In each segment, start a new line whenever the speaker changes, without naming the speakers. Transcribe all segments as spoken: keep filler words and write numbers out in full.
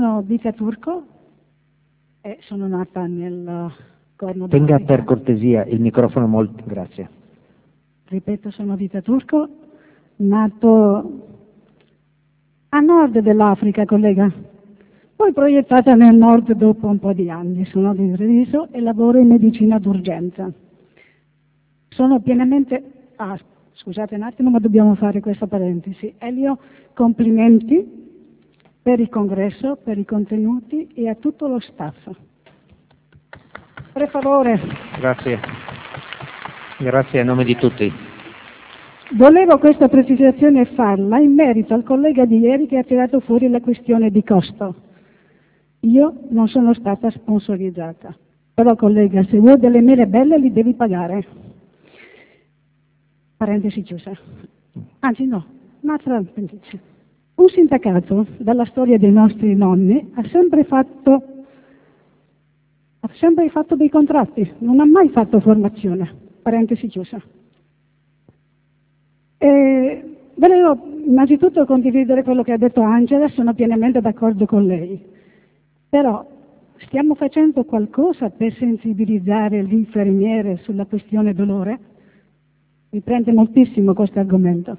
sono Dita Turco e sono nata nel Corno
Tenga
d'Africa.
per cortesia il microfono molto, grazie.
Ripeto, sono Dita Turco, nato a nord dell'Africa, collega, poi proiettata nel nord dopo un po' di anni. Sono di Treviso e lavoro in medicina d'urgenza. Sono pienamente... Ah, scusate un attimo, ma dobbiamo fare questa parentesi. Elio, complimenti per il congresso, per i contenuti e a tutto lo staff. Per favore.
Grazie. Grazie a nome di tutti.
Volevo questa precisazione farla in merito al collega di ieri che ha tirato fuori la questione di costo. Io non sono stata sponsorizzata, però collega, se vuoi delle mele belle li devi pagare. Parentesi chiusa. Anzi no, un'altra parentesi. Un sindacato, dalla storia dei nostri nonni, ha sempre fatto, ha sempre fatto dei contratti, non ha mai fatto formazione. Parentesi chiusa. E volevo innanzitutto condividere quello che ha detto Angela, sono pienamente d'accordo con lei, però stiamo facendo qualcosa per sensibilizzare l'infermiere sulla questione dolore? Mi prende moltissimo questo argomento.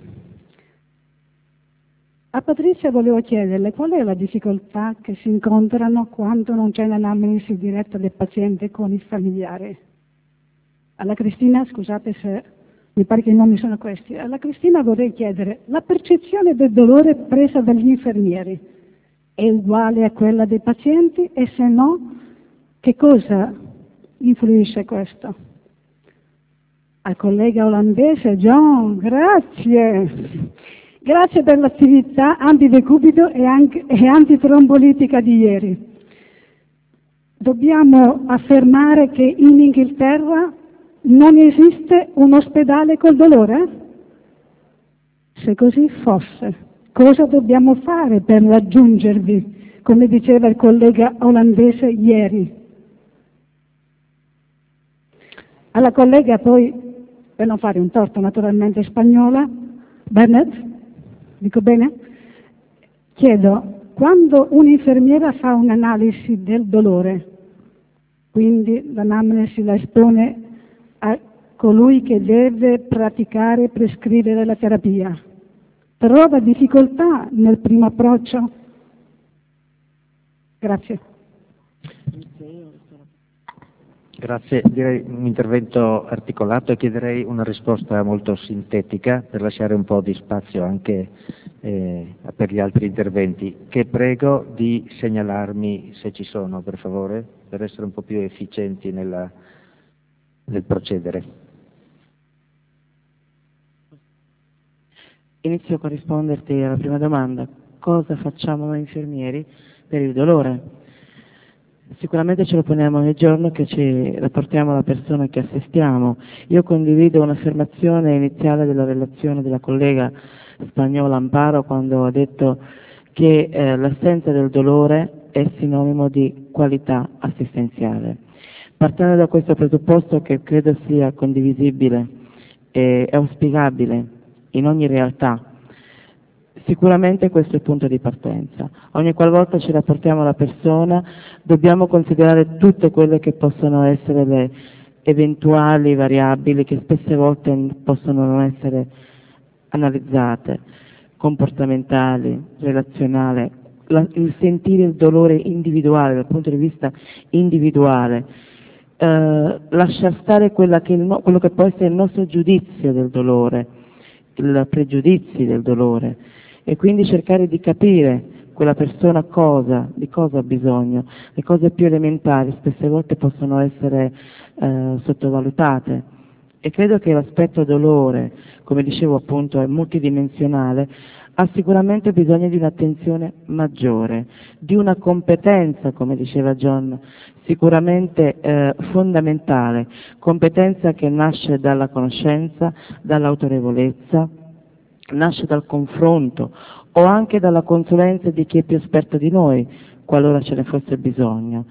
A Patrizia volevo chiederle qual è la difficoltà che si incontrano quando non c'è l'anamnesi diretta del paziente con i familiari. Alla Cristina, scusate se mi pare che i nomi sono questi, alla Cristina vorrei chiedere, la percezione del dolore presa dagli infermieri è uguale a quella dei pazienti e se no, che cosa influisce questo? Al collega olandese, John, grazie, grazie per l'attività antidecubito e, anche, e antitrombolitica di ieri. Dobbiamo affermare che in Inghilterra non esiste un ospedale col dolore? Se così fosse, cosa dobbiamo fare per raggiungervi, come diceva il collega olandese ieri? Alla collega poi, per non fare un torto naturalmente spagnola, Bennett, dico bene? Chiedo, quando un'infermiera fa un'analisi del dolore, quindi l'anamnesi la espone a colui che deve praticare e prescrivere la terapia, trova difficoltà nel primo approccio? Grazie.
Grazie, direi un intervento articolato e chiederei una risposta molto sintetica per lasciare un po' di spazio anche eh, per gli altri interventi, che prego di segnalarmi se ci sono, per favore, per essere un po' più efficienti nella, nel procedere.
Inizio a risponderti alla prima domanda. Cosa facciamo noi infermieri per il dolore? Sicuramente ce lo poniamo ogni giorno che ci rapportiamo alla persona che assistiamo. Io condivido un'affermazione iniziale della relazione della collega spagnola Amparo quando ha detto che eh, l'assenza del dolore è sinonimo di qualità assistenziale. Partendo da questo presupposto che credo sia condivisibile e auspicabile in ogni realtà, sicuramente questo è il punto di partenza. Ogni qualvolta ci rapportiamo alla persona dobbiamo considerare tutte quelle che possono essere le eventuali variabili che spesse volte possono non essere analizzate, comportamentali, relazionali, la, il sentire il dolore individuale dal punto di vista individuale, eh, lasciar stare quella che il no, quello che può essere il nostro giudizio del dolore, i pregiudizi del dolore, e quindi cercare di capire quella persona cosa, di cosa ha bisogno. Le cose più elementari spesse volte possono essere eh, sottovalutate e credo che l'aspetto dolore, come dicevo appunto, è multidimensionale, ha sicuramente bisogno di un'attenzione maggiore, di una competenza, come diceva John, sicuramente eh, fondamentale, competenza che nasce dalla conoscenza, dall'autorevolezza, nasce dal confronto o anche dalla consulenza di chi è più esperto di noi, qualora ce ne fosse bisogno.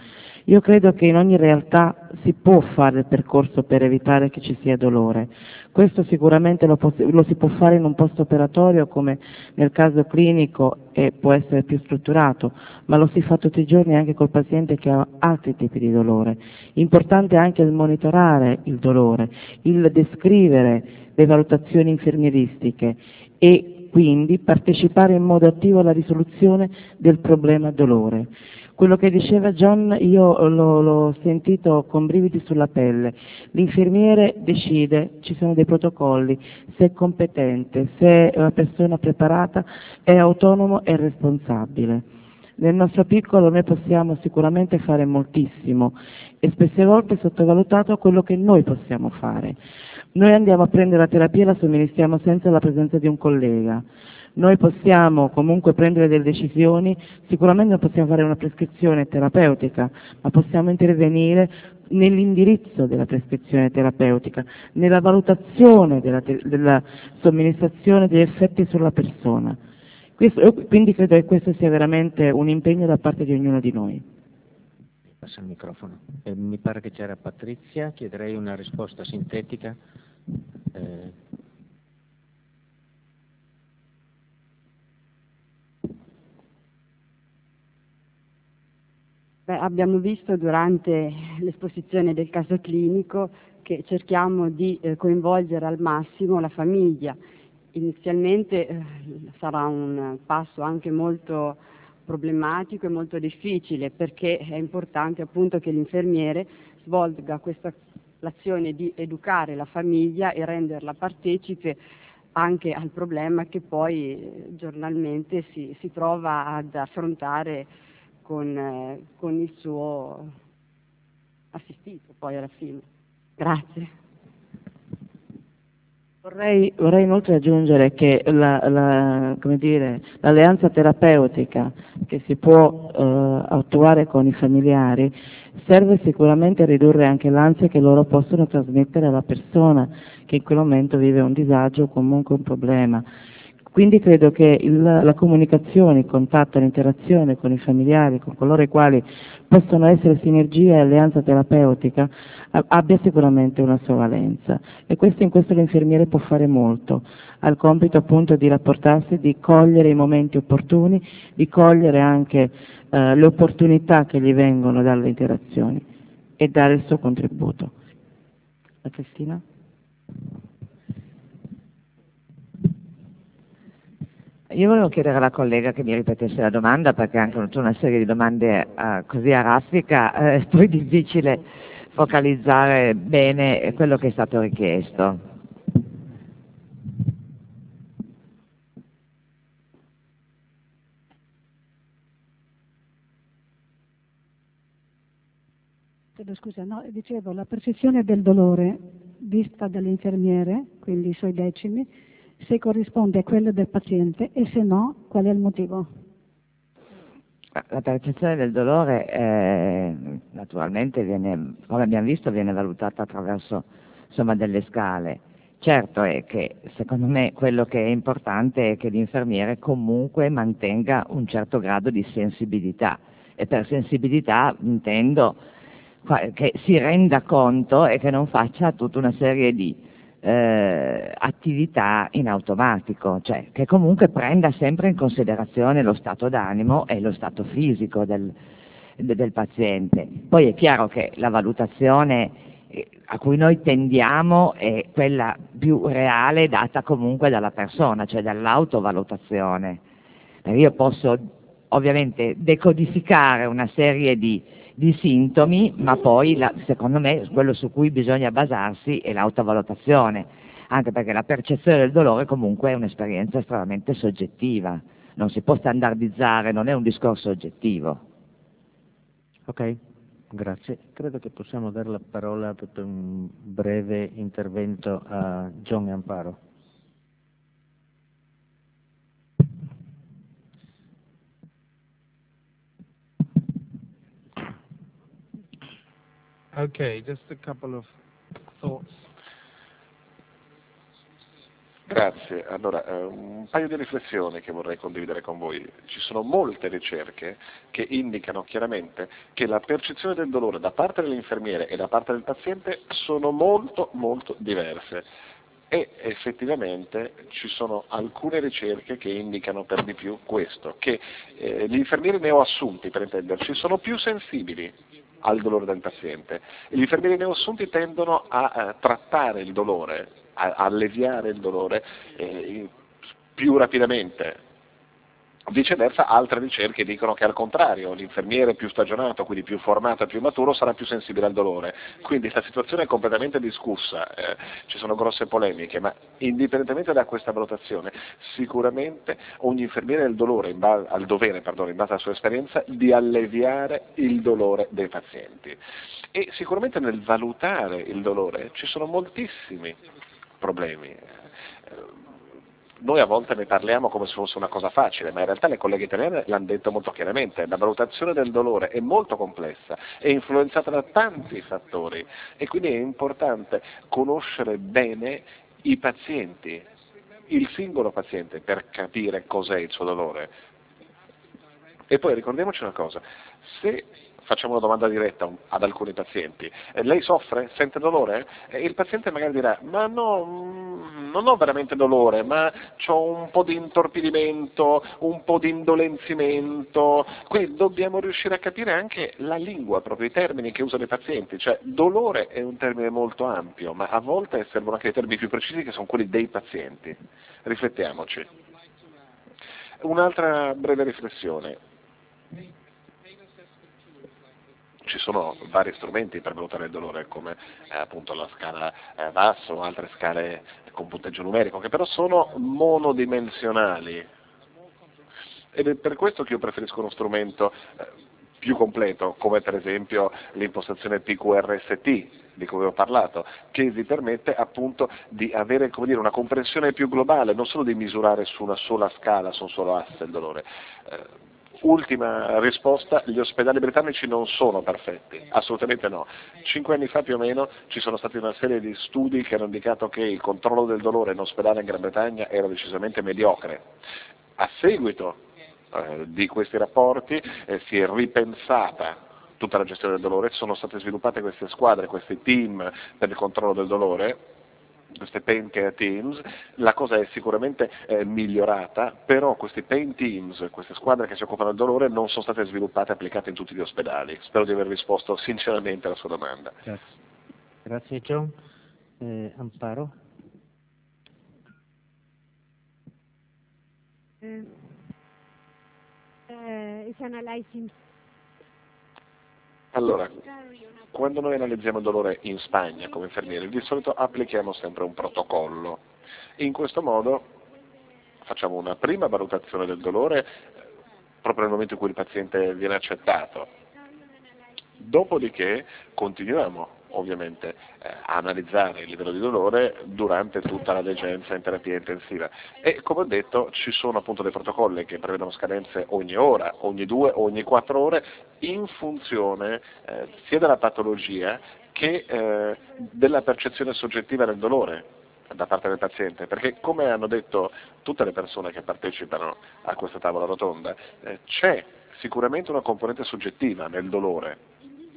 Io credo che in ogni realtà si può fare il percorso per evitare che ci sia dolore. Questo sicuramente lo, lo si può fare in un post-operatorio come nel caso clinico e può essere più strutturato, ma lo si fa tutti i giorni anche col paziente che ha altri tipi di dolore. Importante anche il monitorare il dolore, il descrivere le valutazioni infermieristiche e quindi partecipare in modo attivo alla risoluzione del problema dolore. Quello che diceva John io l'ho, l'ho sentito con brividi sulla pelle. L'infermiere decide, ci sono dei protocolli, se è competente, se è una persona preparata, è autonomo e responsabile. Nel nostro piccolo noi possiamo sicuramente fare moltissimo e spesse volte sottovalutato quello che noi possiamo fare. Noi andiamo a prendere la terapia e la somministriamo senza la presenza di un collega. Noi possiamo comunque prendere delle decisioni, sicuramente non possiamo fare una prescrizione terapeutica, ma possiamo intervenire nell'indirizzo della prescrizione terapeutica, nella valutazione della, della somministrazione degli effetti sulla persona. Questo, quindi credo che questo sia veramente un impegno da parte di ognuno di noi.
Passa il microfono. Eh, mi pare che c'era Patrizia, chiederei una risposta sintetica. Eh...
Beh, abbiamo visto durante l'esposizione del caso clinico che cerchiamo di eh, coinvolgere al massimo la famiglia. Inizialmente eh, sarà un passo anche molto problematico e molto difficile, perché è importante appunto che l'infermiere svolga questa l'azione di educare la famiglia e renderla partecipe anche al problema che poi eh, giornalmente si, si trova ad affrontare con, eh, con il suo assistito poi alla fine. Grazie.
Vorrei, vorrei inoltre aggiungere che la, la, come dire, l'alleanza terapeutica che si può eh, attuare con i familiari serve sicuramente a ridurre anche l'ansia che loro possono trasmettere alla persona che in quel momento vive un disagio o comunque un problema. Quindi credo che il, la comunicazione, il contatto, l'interazione con i familiari, con coloro i quali possono essere sinergia e alleanza terapeutica, abbia sicuramente una sua valenza. E questo in questo l'infermiere può fare molto. Ha il compito appunto di rapportarsi, di cogliere i momenti opportuni, di cogliere anche eh, le opportunità che gli vengono dalle interazioni e dare il suo contributo. La Cristina?
Io volevo chiedere alla collega che mi ripetesse la domanda, perché anche tutta una serie di domande eh, così a raffica eh, è poi difficile focalizzare bene quello che è stato richiesto.
Scusa, no, dicevo, la percezione del dolore vista dall'infermiere, quindi i suoi decimi, se corrisponde a quella del paziente e se no, qual è il motivo?
La percezione del dolore eh, naturalmente viene, come abbiamo visto, viene valutata attraverso insomma, delle scale. Certo è che secondo me quello che è importante è che l'infermiere comunque mantenga un certo grado di sensibilità, e per sensibilità intendo che si renda conto e che non faccia tutta una serie di eh, attività in automatico, cioè che comunque prenda sempre in considerazione lo stato d'animo e lo stato fisico del, del paziente. Poi è chiaro che la valutazione a cui noi tendiamo è quella più reale data comunque dalla persona, cioè dall'autovalutazione. Io posso ovviamente decodificare una serie di, di sintomi, ma poi la, secondo me quello su cui bisogna basarsi è l'autovalutazione, anche perché la percezione del dolore comunque è un'esperienza estremamente soggettiva, non si può standardizzare, non è un discorso oggettivo.
Ok, grazie. Credo che possiamo dare la parola per un breve intervento a John Amparo.
Okay, just a couple of thoughts. Grazie. Grazie. Allora, eh, un paio di riflessioni che vorrei condividere con voi. Ci sono molte ricerche che indicano chiaramente che la percezione del dolore da parte dell'infermiere e da parte del paziente sono molto molto diverse. E effettivamente ci sono alcune ricerche che indicano per di più questo, che eh, gli infermieri neoassunti, per intenderci, sono più sensibili al dolore del paziente. Gli infermieri neoassunti tendono a, a trattare il dolore, a, a alleviare il dolore eh, più rapidamente. Viceversa, altre ricerche dicono che al contrario, l'infermiere più stagionato, quindi più formato e più maturo, sarà più sensibile al dolore. Quindi la situazione è completamente discussa, eh, ci sono grosse polemiche, ma indipendentemente da questa valutazione, sicuramente ogni infermiere ha il, dolore, in base, ha il dovere, perdono, in base alla sua esperienza, di alleviare il dolore dei pazienti. E sicuramente nel valutare il dolore ci sono moltissimi problemi. Noi a volte ne parliamo come se fosse una cosa facile, ma in realtà le colleghe italiane l'hanno detto molto chiaramente, la valutazione del dolore è molto complessa, è influenzata da tanti fattori e quindi è importante conoscere bene i pazienti, il singolo paziente, per capire cos'è il suo dolore. E poi ricordiamoci una cosa, se facciamo una domanda diretta ad alcuni pazienti, eh, lei soffre? Sente dolore? E il paziente magari dirà, ma no, mh, non ho veramente dolore, ma ho un po' di intorpidimento, un po' di indolenzimento, quindi dobbiamo riuscire a capire anche la lingua, proprio i termini che usano i pazienti, cioè dolore è un termine molto ampio, ma a volte servono anche dei termini più precisi che sono quelli dei pazienti. Riflettiamoci. Un'altra breve riflessione. Ci sono vari strumenti per valutare il dolore, come eh, appunto la scala eh, V A S o altre scale con punteggio numerico, che però sono monodimensionali. Ed è per questo che io preferisco uno strumento eh, più completo, come per esempio l'impostazione P Q R S T, di cui ho parlato, che vi permette appunto di avere, come dire, una comprensione più globale, non solo di misurare su una sola scala, su un solo asse il dolore. Eh, Ultima risposta, gli ospedali britannici non sono perfetti, assolutamente no. Cinque anni fa più o meno ci sono stati una serie di studi che hanno indicato che il controllo del dolore in ospedale in Gran Bretagna era decisamente mediocre. A seguito eh, di questi rapporti eh, si è ripensata tutta la gestione del dolore, sono state sviluppate queste squadre, questi team per il controllo del dolore, queste pain care teams, la cosa è sicuramente eh, migliorata, però questi pain teams, queste squadre che si occupano del dolore non sono state sviluppate e applicate in tutti gli ospedali. Spero di aver risposto sinceramente alla sua domanda.
Grazie. Grazie John. Eh, Amparo.
Eh, eh, is analyzing.
Allora, quando noi analizziamo il dolore in Spagna come infermieri, di solito applichiamo sempre un protocollo. In questo modo facciamo una prima valutazione del dolore proprio nel momento in cui il paziente viene accettato. Dopodiché continuiamo ovviamente eh, a analizzare il livello di dolore durante tutta la degenza in terapia intensiva e come ho detto ci sono appunto dei protocolli che prevedono scadenze ogni ora, ogni due, ogni quattro ore in funzione eh, sia della patologia che eh, della percezione soggettiva del dolore da parte del paziente, perché come hanno detto tutte le persone che partecipano a questa tavola rotonda, eh, c'è sicuramente una componente soggettiva nel dolore.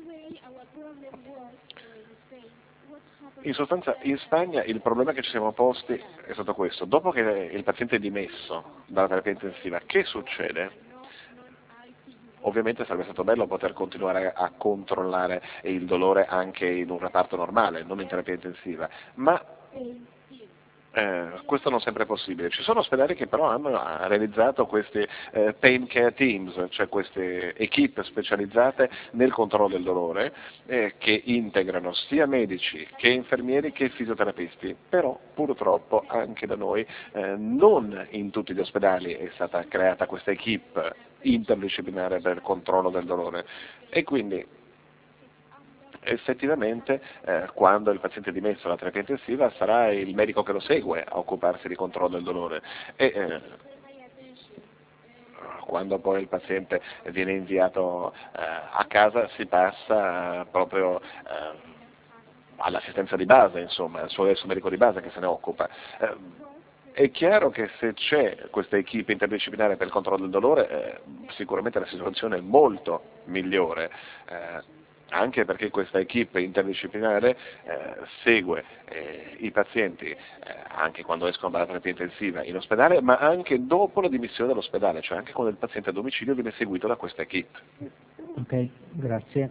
In sostanza in Spagna il problema che ci siamo posti è stato questo: dopo che il paziente è dimesso dalla terapia intensiva, che succede? Ovviamente sarebbe stato bello poter continuare a controllare il dolore anche in un reparto normale, non in terapia intensiva, ma Eh, questo non sempre è possibile. Ci sono ospedali che però hanno realizzato questi eh, pain care teams, cioè queste equip specializzate nel controllo del dolore, eh, che integrano sia medici che infermieri che fisioterapisti, però purtroppo anche da noi eh, non in tutti gli ospedali è stata creata questa equip interdisciplinare per il controllo del dolore e quindi effettivamente eh, quando il paziente è dimesso dalla terapia intensiva sarà il medico che lo segue a occuparsi di controllo del dolore e eh, quando poi il paziente viene inviato eh, a casa si passa proprio eh, all'assistenza di base, insomma, al suo adesso medico di base che se ne occupa. Eh, è chiaro che se c'è questa equipe interdisciplinare per il controllo del dolore, eh, sicuramente la situazione è molto migliore. Eh, anche perché questa equipe interdisciplinare eh, segue eh, i pazienti eh, anche quando escono dalla terapia intensiva in ospedale, ma anche dopo la dimissione dall'ospedale, cioè anche quando il paziente a domicilio viene seguito da questa equipe.
Ok, grazie.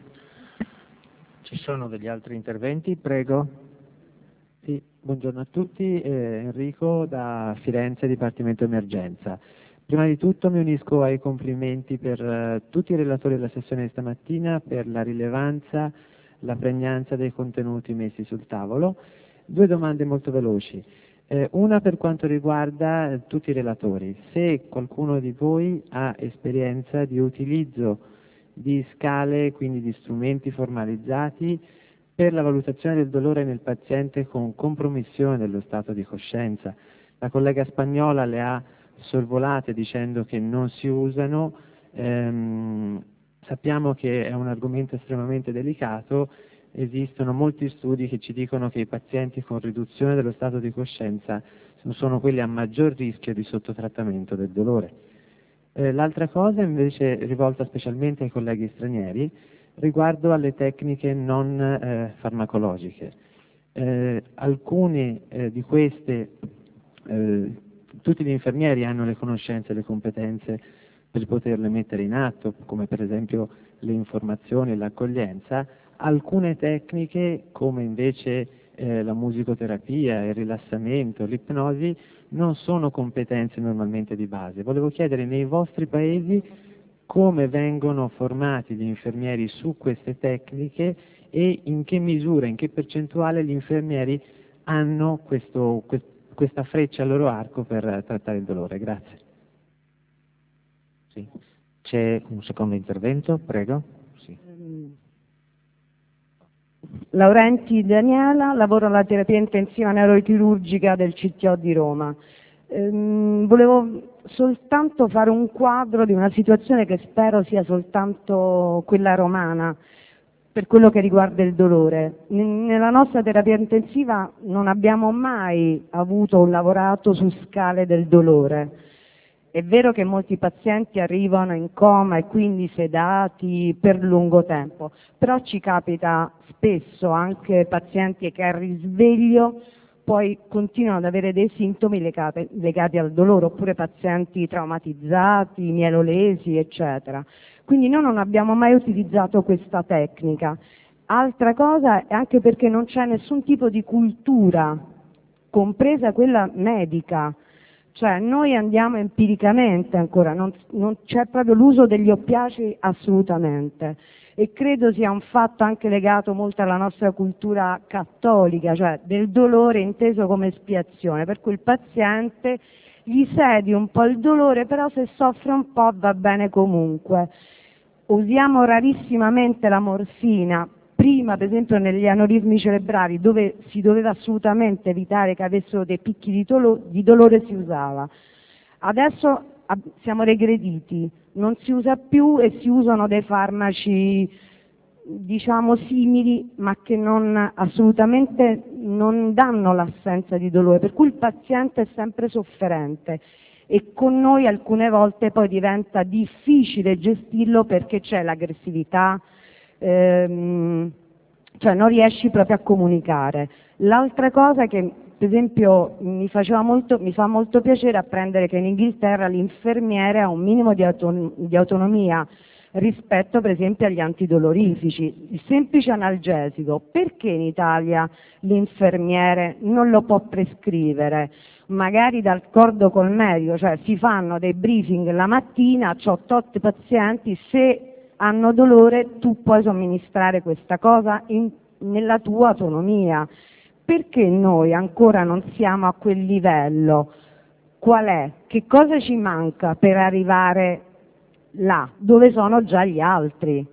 Ci sono degli altri interventi? Prego.
Sì, buongiorno a tutti, eh, Enrico da Firenze, Dipartimento Emergenza. Prima di tutto mi unisco ai complimenti per eh, tutti i relatori della sessione di stamattina, per la rilevanza, la pregnanza dei contenuti messi sul tavolo. Due domande molto veloci. Eh, una per quanto riguarda eh, tutti i relatori. Se qualcuno di voi ha esperienza di utilizzo di scale, quindi di strumenti formalizzati, per la valutazione del dolore nel paziente con compromissione dello stato di coscienza. La collega spagnola le ha sorvolate dicendo che non si usano, ehm, sappiamo che è un argomento estremamente delicato, esistono molti studi che ci dicono che i pazienti con riduzione dello stato di coscienza sono quelli a maggior rischio di sottotrattamento del dolore. Eh, l'altra cosa invece rivolta specialmente ai colleghi stranieri, riguardo alle tecniche non eh, farmacologiche. Eh, alcune eh, di queste, eh, tutti gli infermieri hanno le conoscenze e le competenze per poterle mettere in atto, come per esempio le informazioni e l'accoglienza. Alcune tecniche, come invece eh, la musicoterapia, il rilassamento, l'ipnosi, non sono competenze normalmente di base. Volevo chiedere nei vostri paesi come vengono formati gli infermieri su queste tecniche e in che misura, in che percentuale gli infermieri hanno questo, questa freccia al loro arco per trattare il dolore. Grazie.
Sì. C'è un secondo intervento, prego. Sì.
Laurenti Daniela, lavoro alla terapia intensiva neurochirurgica del C T O di Roma. Ehm, volevo soltanto fare un quadro di una situazione che spero sia soltanto quella romana, per quello che riguarda il dolore. Nella nostra terapia intensiva non abbiamo mai avuto o lavorato su scale del dolore. È vero che molti pazienti arrivano in coma e quindi sedati per lungo tempo, però ci capita spesso anche pazienti che al risveglio poi continuano ad avere dei sintomi legati, legati al dolore, oppure pazienti traumatizzati, mielolesi, eccetera. Quindi noi non abbiamo mai utilizzato questa tecnica. Altra cosa è anche perché non c'è nessun tipo di cultura, compresa quella medica. Cioè noi andiamo empiricamente ancora, non, non c'è proprio l'uso degli oppiacei assolutamente, e credo sia un fatto anche legato molto alla nostra cultura cattolica, cioè del dolore inteso come espiazione, per cui il paziente gli cedi un po' il dolore, però se soffre un po' va bene comunque. Usiamo rarissimamente la morfina. Prima, per esempio, negli aneurismi cerebrali, dove si doveva assolutamente evitare che avessero dei picchi di, tolo- di dolore, si usava. Adesso ab- siamo regrediti, non si usa più e si usano dei farmaci, diciamo, simili, ma che non, assolutamente non danno l'assenza di dolore, per cui il paziente è sempre sofferente. E con noi alcune volte poi diventa difficile gestirlo perché c'è l'aggressività, Ehm, cioè non riesci proprio a comunicare. L'altra cosa che per esempio mi faceva molto, mi fa molto piacere apprendere che in Inghilterra l'infermiere ha un minimo di, auton- di autonomia rispetto per esempio agli antidolorifici, il semplice analgesico. Perché in Italia l'infermiere non lo può prescrivere? Magari d'accordo col medico, cioè si fanno dei briefing la mattina, c'ho tot pazienti, se hanno dolore tu puoi somministrare questa cosa in, nella tua autonomia. Perché noi ancora non siamo a quel livello? Qual è? Che cosa ci manca per arrivare là, dove sono già gli altri?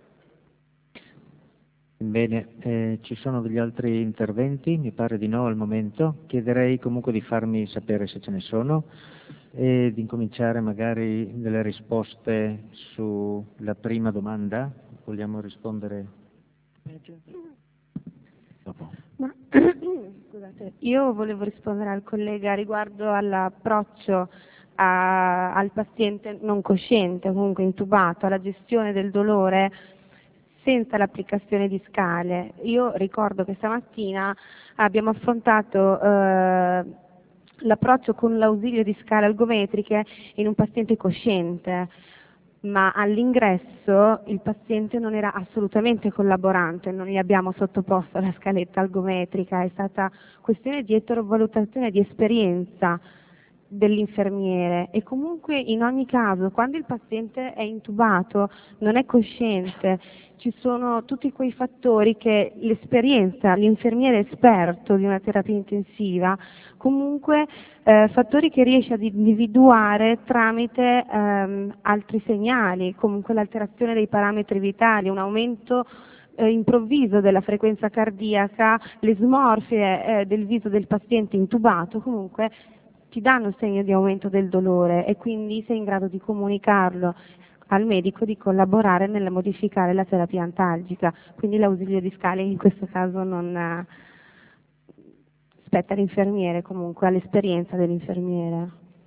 Bene, eh, ci sono degli altri interventi? Mi pare di no al momento. Chiederei comunque di farmi sapere se ce ne sono e di incominciare magari delle risposte sulla prima domanda. Vogliamo rispondere? Dopo.
Ma, scusate, io volevo rispondere al collega riguardo all'approccio a, al paziente non cosciente, comunque intubato, alla gestione del dolore senza l'applicazione di scale. Io ricordo che stamattina abbiamo affrontato eh, l'approccio con l'ausilio di scale algometriche in un paziente cosciente, ma all'ingresso il paziente non era assolutamente collaborante, non gli abbiamo sottoposto la scaletta algometrica, è stata questione di eterovalutazione di esperienza dell'infermiere e comunque in ogni caso quando il paziente è intubato non è cosciente, ci sono tutti quei fattori che l'esperienza, l'infermiere esperto di una terapia intensiva, comunque eh, fattori che riesce ad individuare tramite ehm, altri segnali, comunque l'alterazione dei parametri vitali, un aumento eh, improvviso della frequenza cardiaca, le smorfie eh, del viso del paziente intubato, comunque ti danno segno di aumento del dolore e quindi sei in grado di comunicarlo al medico di collaborare nel modificare la terapia antalgica, quindi l'ausilio di scale in questo caso non eh, spetta all'infermiere, comunque all'esperienza dell'infermiere.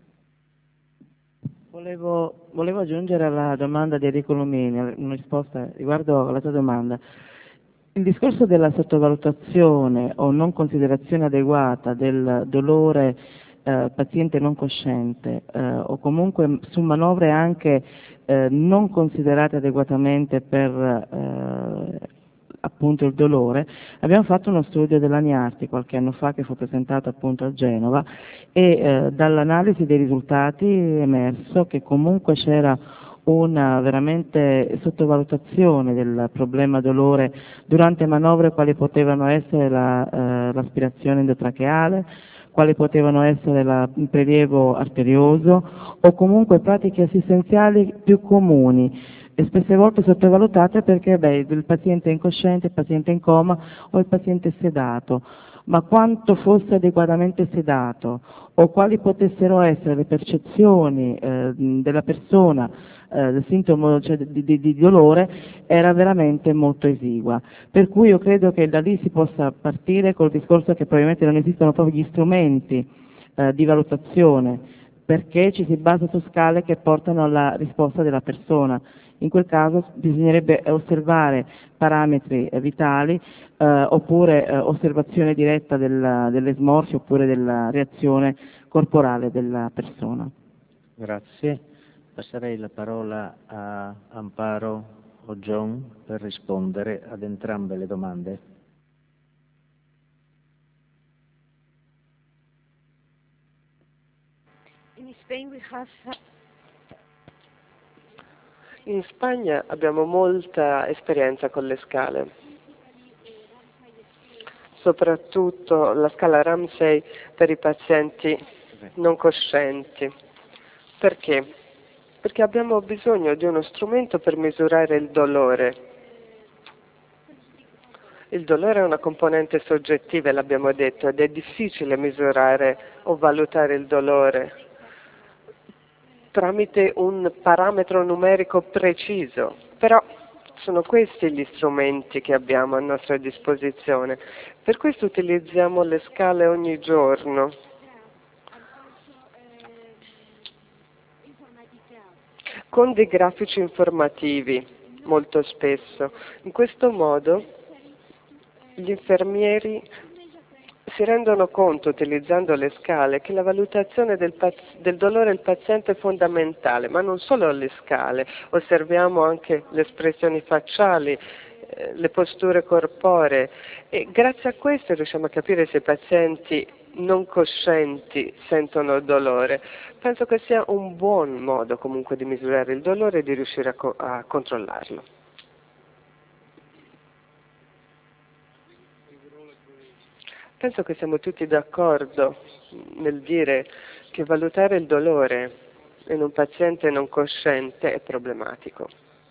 Volevo, volevo aggiungere alla domanda di Enrico Lumini una risposta riguardo alla tua domanda. Il discorso della sottovalutazione o non considerazione adeguata del dolore eh, paziente non cosciente eh, o comunque su manovre anche eh, non considerate adeguatamente per eh, appunto il dolore, abbiamo fatto uno studio della NIARTI qualche anno fa che fu presentato appunto a Genova e eh, dall'analisi dei risultati è emerso che comunque c'era una veramente sottovalutazione del problema dolore durante manovre quali potevano essere la, eh, l'aspirazione endotracheale, quali potevano essere la, il prelievo arterioso o comunque pratiche assistenziali più comuni e spesse volte sottovalutate perché beh, il paziente incosciente, il paziente in coma o il paziente sedato, ma quanto fosse adeguatamente sedato o quali potessero essere le percezioni eh, della persona eh, del sintomo cioè, di, di, di dolore era veramente molto esigua. Per cui io credo che da lì si possa partire col discorso che probabilmente non esistono proprio gli strumenti eh, di valutazione, perché ci si basa su scale che portano alla risposta della persona. In quel caso bisognerebbe osservare parametri eh, vitali eh, oppure eh, osservazione diretta del, delle smorfie oppure della reazione corporale della persona.
Grazie. Passerei la parola a Amparo o John per rispondere ad entrambe le domande.
In Spain we have
In Spagna abbiamo molta esperienza con le scale, soprattutto la scala Ramsay per i pazienti non coscienti. Perché? Perché abbiamo bisogno di uno strumento per misurare il dolore. Il dolore è una componente soggettiva, l'abbiamo detto, ed è difficile misurare o valutare il dolore tramite un parametro numerico preciso, però sono questi gli strumenti che abbiamo a nostra disposizione. Per questo utilizziamo le scale ogni giorno. Con dei grafici informativi, molto spesso. In questo modo gli infermieri si rendono conto, utilizzando le scale, che la valutazione del, paz- del dolore del paziente è fondamentale, ma non solo le scale, osserviamo anche le espressioni facciali, eh, le posture corporee e grazie a questo riusciamo a capire se i pazienti non coscienti sentono dolore. Penso che sia un buon modo comunque di misurare il dolore e di riuscire a, co- a controllarlo. Penso che siamo tutti d'accordo nel dire che valutare il dolore in un paziente non cosciente è problematico.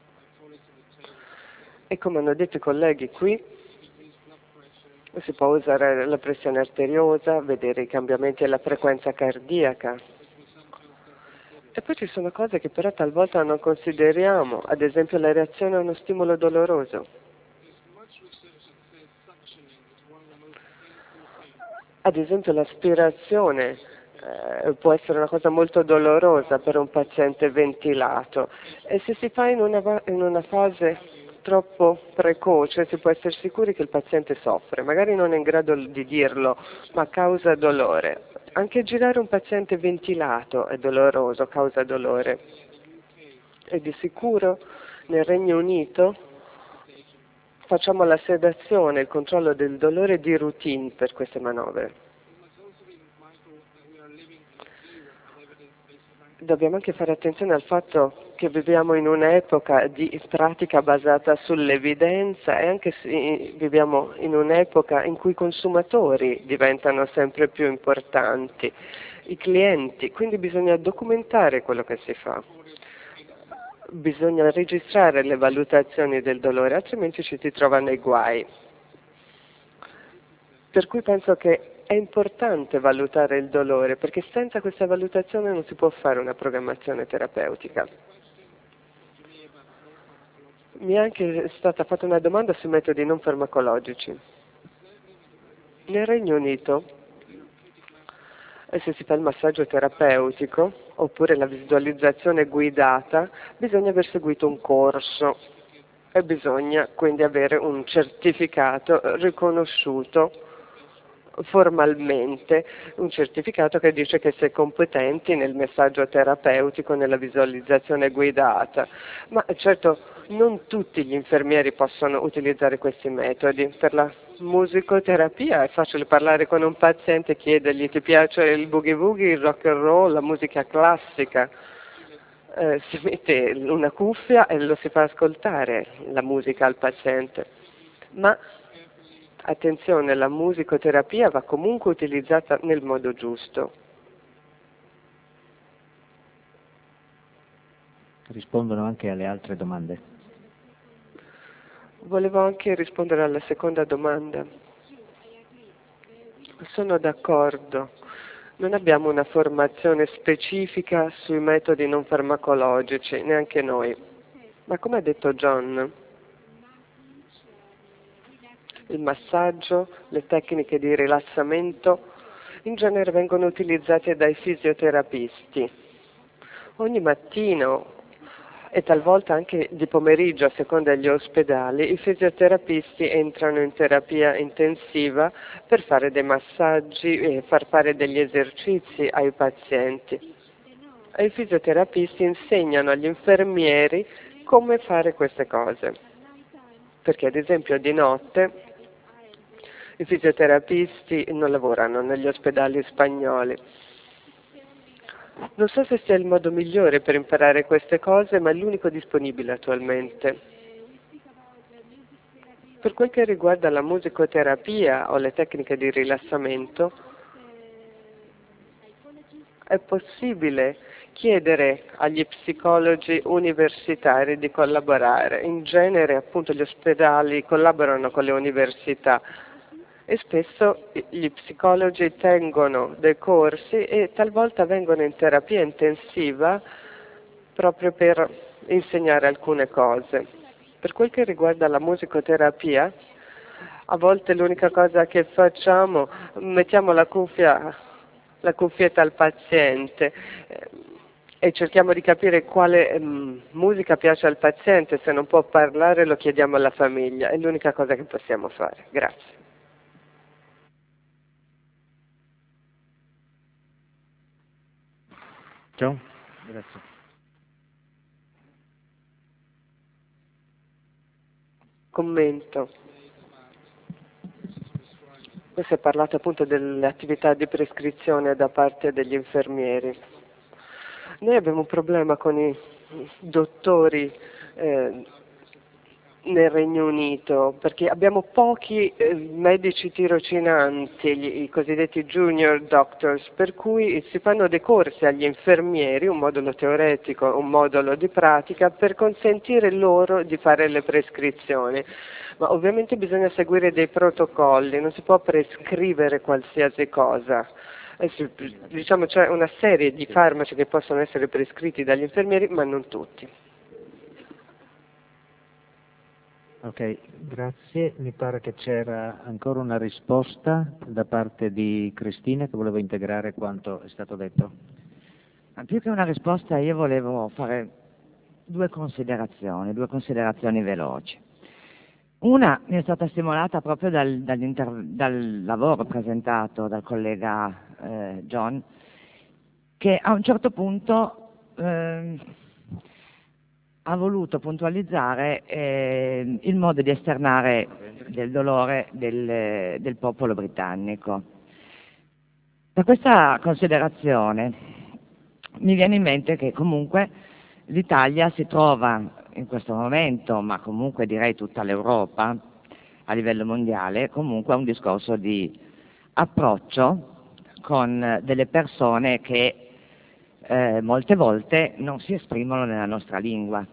E come hanno detto i colleghi qui, si può usare la pressione arteriosa, vedere i cambiamenti della frequenza cardiaca. E poi ci sono cose che però talvolta non consideriamo, ad esempio la reazione a uno stimolo doloroso. Ad esempio l'aspirazione eh, può essere una cosa molto dolorosa per un paziente ventilato e se si fa in una, va- in una fase troppo precoce si può essere sicuri che il paziente soffre, magari non è in grado di dirlo, ma causa dolore. Anche girare un paziente ventilato è doloroso, causa dolore. E di sicuro nel Regno Unito facciamo la sedazione, il controllo del dolore di routine per queste manovre. Dobbiamo anche fare attenzione al fatto che viviamo in un'epoca di pratica basata sull'evidenza e anche se viviamo in un'epoca in cui i consumatori diventano sempre più importanti, i clienti, quindi bisogna documentare quello che si fa. Bisogna registrare le valutazioni del dolore, altrimenti ci si trova nei guai. Per cui penso che è importante valutare il dolore, perché senza questa valutazione non si può fare una programmazione terapeutica. Mi è anche stata fatta una domanda sui metodi non farmacologici. Nel Regno Unito, se si fa il massaggio terapeutico oppure la visualizzazione guidata, bisogna aver seguito un corso e bisogna quindi avere un certificato riconosciuto formalmente, un certificato che dice che si è competenti nel messaggio terapeutico, nella visualizzazione guidata. Ma certo non tutti gli infermieri possono utilizzare questi metodi. Per la musicoterapia è facile parlare con un paziente e chiedergli ti piace il boogie woogie, il rock and roll, la musica classica. Eh, si mette una cuffia e lo si fa ascoltare la musica al paziente. Ma attenzione, la musicoterapia va comunque utilizzata nel modo giusto.
Rispondono anche alle altre domande.
Volevo anche rispondere alla seconda domanda. Sono d'accordo. Non abbiamo una formazione specifica sui metodi non farmacologici, neanche noi. Ma come ha detto John, il massaggio, le tecniche di rilassamento in genere vengono utilizzate dai fisioterapisti. Ogni mattino e talvolta anche di pomeriggio, a seconda degli ospedali, i fisioterapisti entrano in terapia intensiva per fare dei massaggi e far fare degli esercizi ai pazienti. E i fisioterapisti insegnano agli infermieri come fare queste cose. Perché ad esempio di notte i fisioterapisti non lavorano negli ospedali spagnoli. Non so se sia il modo migliore per imparare queste cose, ma è l'unico disponibile attualmente. Per quel che riguarda la musicoterapia o le tecniche di rilassamento, è possibile chiedere agli psicologi universitari di collaborare. In genere, appunto, gli ospedali collaborano con le università e spesso gli psicologi tengono dei corsi e talvolta vengono in terapia intensiva proprio per insegnare alcune cose. Per quel che riguarda la musicoterapia, a volte l'unica cosa che facciamo, mettiamo la cuffia, la cuffietta al paziente eh, e cerchiamo di capire quale mh, musica piace al paziente, se non può parlare lo chiediamo alla famiglia, è l'unica cosa che possiamo fare. Grazie.
Ciao, grazie.
Commento. Qui si è parlato appunto delle attività di prescrizione da parte degli infermieri. Noi abbiamo un problema con i dottori eh, nel Regno Unito, perché abbiamo pochi eh, medici tirocinanti, gli, i cosiddetti junior doctors, per cui si fanno dei corsi agli infermieri, un modulo teoretico, un modulo di pratica, per consentire loro di fare le prescrizioni. Ma ovviamente bisogna seguire dei protocolli, non si può prescrivere qualsiasi cosa. Eh sì, diciamo c'è una serie di farmaci che possono essere prescritti dagli infermieri, ma non tutti.
Ok, grazie. Mi pare che c'era ancora una risposta da parte di Cristina che voleva integrare quanto è stato detto.
Ma più che una risposta io volevo fare due considerazioni, due considerazioni veloci. Una mi è stata stimolata proprio dal, dal lavoro presentato dal collega eh, John, che a un certo punto eh, ha voluto puntualizzare eh, il modo di esternare del dolore del, del popolo britannico. Da questa considerazione mi viene in mente che comunque l'Italia si trova in questo momento, ma comunque direi tutta l'Europa a livello mondiale, comunque a un discorso di approccio con delle persone che eh, molte volte non si esprimono nella nostra lingua.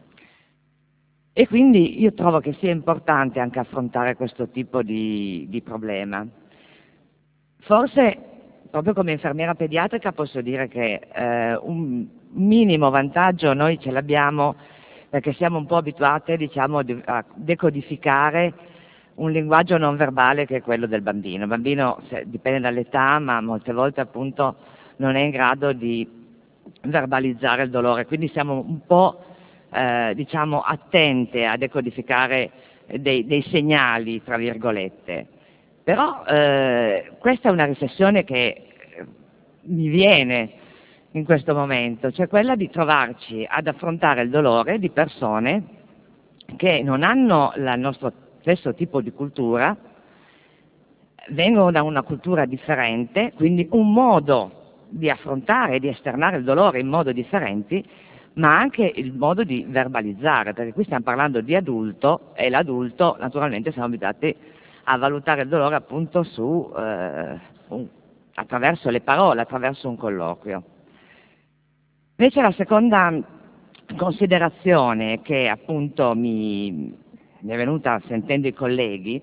E quindi io trovo che sia importante anche affrontare questo tipo di, di problema. Forse, proprio come infermiera pediatrica, posso dire che eh, un minimo vantaggio noi ce l'abbiamo perché siamo un po' abituate, diciamo, a decodificare un linguaggio non verbale che è quello del bambino. Il bambino se, dipende dall'età, ma molte volte appunto non è in grado di verbalizzare il dolore, quindi siamo un po' eh, diciamo attente a decodificare dei, dei segnali, tra virgolette. Però eh, questa è una riflessione che mi viene in questo momento, cioè quella di trovarci ad affrontare il dolore di persone che non hanno il nostro stesso tipo di cultura, vengono da una cultura differente, quindi un modo di affrontare e di esternare il dolore in modi differenti, ma anche il modo di verbalizzare, perché qui stiamo parlando di adulto e l'adulto naturalmente siamo abituati a valutare il dolore appunto su, eh, un, attraverso le parole, attraverso un colloquio. Invece la seconda considerazione che appunto mi, mi è venuta sentendo i colleghi,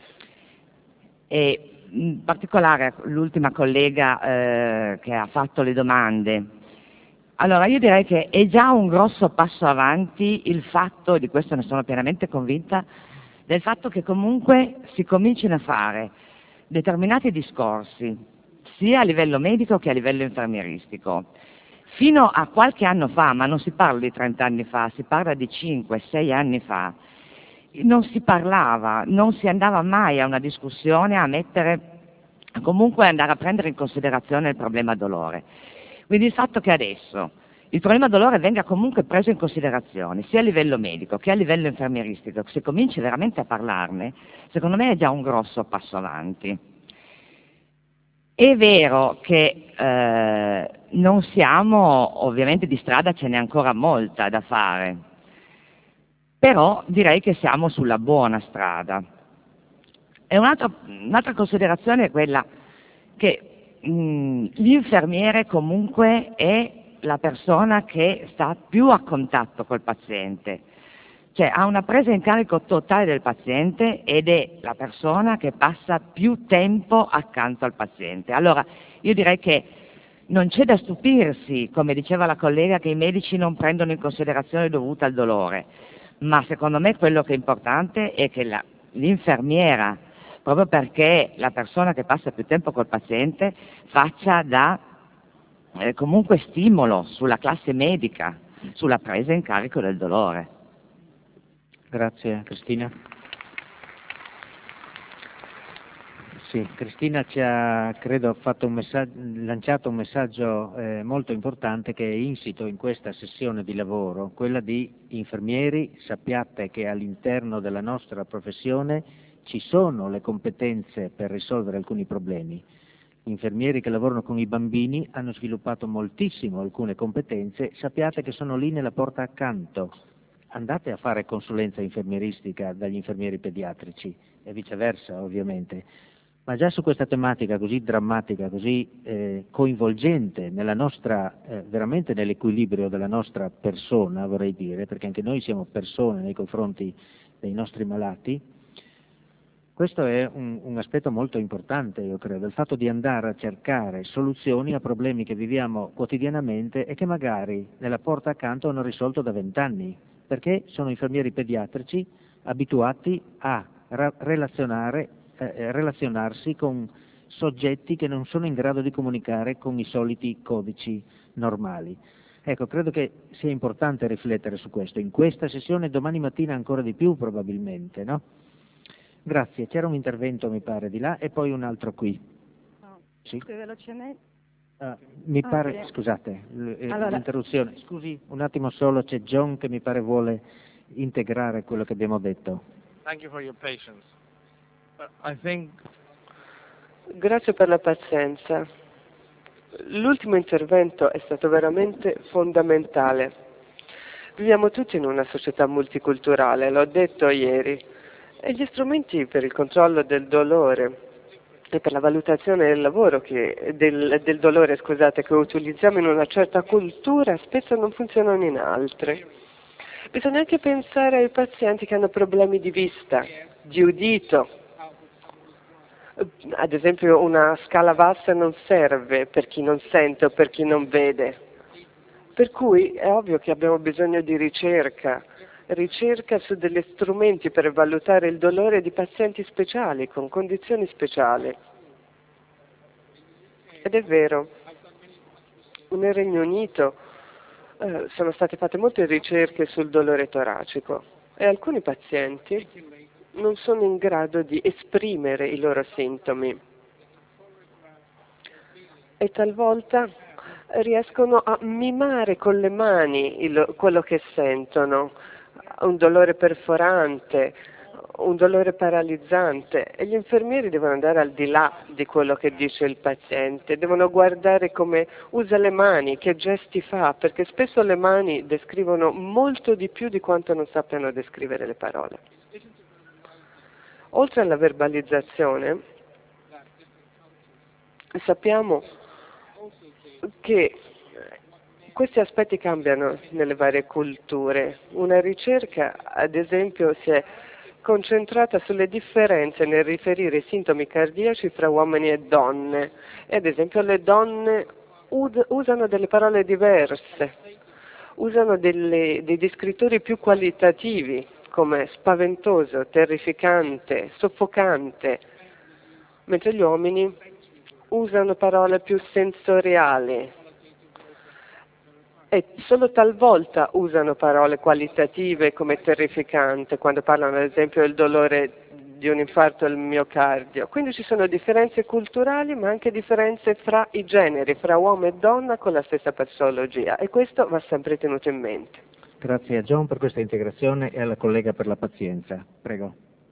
e in particolare l'ultima collega eh, che ha fatto le domande, allora io direi che è già un grosso passo avanti il fatto, e di questo ne sono pienamente convinta, del fatto che comunque si comincino a fare determinati discorsi, sia a livello medico che a livello infermieristico. Fino a qualche anno fa, ma non si parla di trent'anni fa, si parla di cinque sei anni fa, non si parlava, non si andava mai a una discussione a mettere, comunque andare a prendere in considerazione il problema dolore. Quindi il fatto che adesso il problema dolore venga comunque preso in considerazione, sia a livello medico che a livello infermieristico, che si cominci veramente a parlarne, secondo me è già un grosso passo avanti. È vero che eh, non siamo, ovviamente di strada ce n'è ancora molta da fare, però direi che siamo sulla buona strada. E un'altra, un'altra considerazione è quella che mh, l'infermiere comunque è la persona che sta più a contatto col paziente, cioè ha una presa in carico totale del paziente ed è la persona che passa più tempo accanto al paziente. Allora io direi che non c'è da stupirsi, come diceva la collega, che i medici non prendono in considerazione dovuta al dolore, ma secondo me quello che è importante è che la, l'infermiera, proprio perché la persona che passa più tempo col paziente, faccia da eh, comunque stimolo sulla classe medica, sulla presa in carico del dolore.
Grazie Cristina. Sì, Cristina ci ha, credo, fatto un messaggio, lanciato un messaggio eh, molto importante che è insito in questa sessione di lavoro, quella di infermieri, sappiate che all'interno della nostra professione ci sono le competenze per risolvere alcuni problemi. Gli infermieri che lavorano con i bambini hanno sviluppato moltissimo alcune competenze, sappiate che sono lì nella porta accanto. Andate a fare consulenza infermieristica dagli infermieri pediatrici e viceversa ovviamente, ma già su questa tematica così drammatica, così eh, coinvolgente nella nostra, eh, veramente nell'equilibrio della nostra persona, vorrei dire, perché anche noi siamo persone nei confronti dei nostri malati, questo è un, un aspetto molto importante, io credo, il fatto di andare a cercare soluzioni a problemi che viviamo quotidianamente e che magari nella porta accanto hanno risolto da vent'anni, perché sono infermieri pediatrici, abituati a ra- relazionare, eh, relazionarsi con soggetti che non sono in grado di comunicare con i soliti codici normali. Ecco, credo che sia importante riflettere su questo, in questa sessione e domani mattina ancora di più probabilmente, no? Grazie, c'era un intervento mi pare di là e poi un altro qui.
No,
sì?
velocemente.
Uh, mi
ah,
pare,
sì.
scusate, l- eh,
allora,
l'interruzione, scusi un attimo solo, c'è John che mi pare vuole integrare quello che abbiamo detto.
Thank you for your patience. I think...
Grazie per la pazienza. L'ultimo intervento è stato veramente fondamentale. Viviamo tutti in una società multiculturale, l'ho detto ieri, e gli strumenti per il controllo del dolore e per la valutazione del lavoro che, del, del dolore, scusate, che utilizziamo in una certa cultura spesso non funzionano in altre. Bisogna anche pensare ai pazienti che hanno problemi di vista, di udito. Ad esempio una scala bassa non serve per chi non sente o per chi non vede. Per cui è ovvio che abbiamo bisogno di ricerca, ricerca su degli strumenti per valutare il dolore di pazienti speciali, con condizioni speciali. Ed è vero, nel Regno Unito eh, sono state fatte molte ricerche sul dolore toracico e alcuni pazienti non sono in grado di esprimere i loro sintomi e talvolta riescono a mimare con le mani il, quello che sentono, un dolore perforante, un dolore paralizzante, e gli infermieri devono andare al di là di quello che dice il paziente, devono guardare come usa le mani, che gesti fa, perché spesso le mani descrivono molto di più di quanto non sappiano descrivere le parole. Oltre alla verbalizzazione, sappiamo che questi aspetti cambiano nelle varie culture. Una ricerca, ad esempio, si è concentrata sulle differenze nel riferire i sintomi cardiaci fra uomini e donne. E ad esempio le donne ud- usano delle parole diverse, usano delle, dei descrittori più qualitativi, come spaventoso, terrificante, soffocante, mentre gli uomini usano parole più sensoriali e solo talvolta usano parole qualitative come terrificante, quando parlano ad esempio del dolore di un infarto al miocardio. Quindi ci sono differenze culturali ma anche differenze fra i generi, fra uomo e donna con la stessa patologia, e questo va sempre tenuto in mente.
Grazie a John per questa integrazione e alla collega per la pazienza. Prego.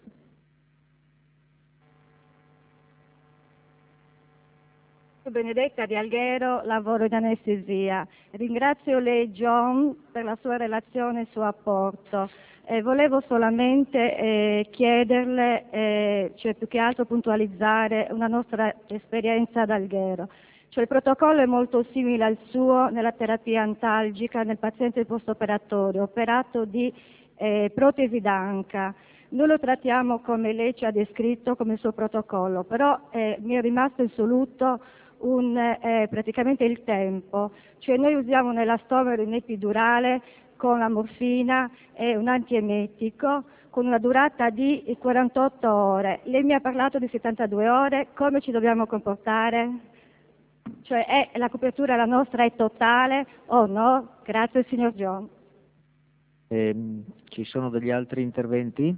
Benedetta di Alghero, lavoro in anestesia. Ringrazio lei, John, per la sua relazione e il suo apporto. Eh, volevo solamente eh, chiederle, eh, cioè più che altro puntualizzare una nostra esperienza ad Alghero. Cioè, il protocollo è molto simile al suo nella terapia antalgica nel paziente post-operatorio, operato di eh, protesi d'anca. Noi lo trattiamo come lei ci ha descritto, come il suo protocollo, però eh, mi è rimasto insoluto un, eh, praticamente il tempo. Cioè noi usiamo nell'astomero un epidurale con la morfina e un antiemetico con una durata di quarantotto ore. Lei mi ha parlato di settantadue ore, come ci dobbiamo comportare? Cioè è, la copertura la nostra è totale o no? Grazie signor John.
Eh, ci sono degli altri interventi?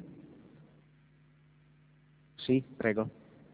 Sì, prego.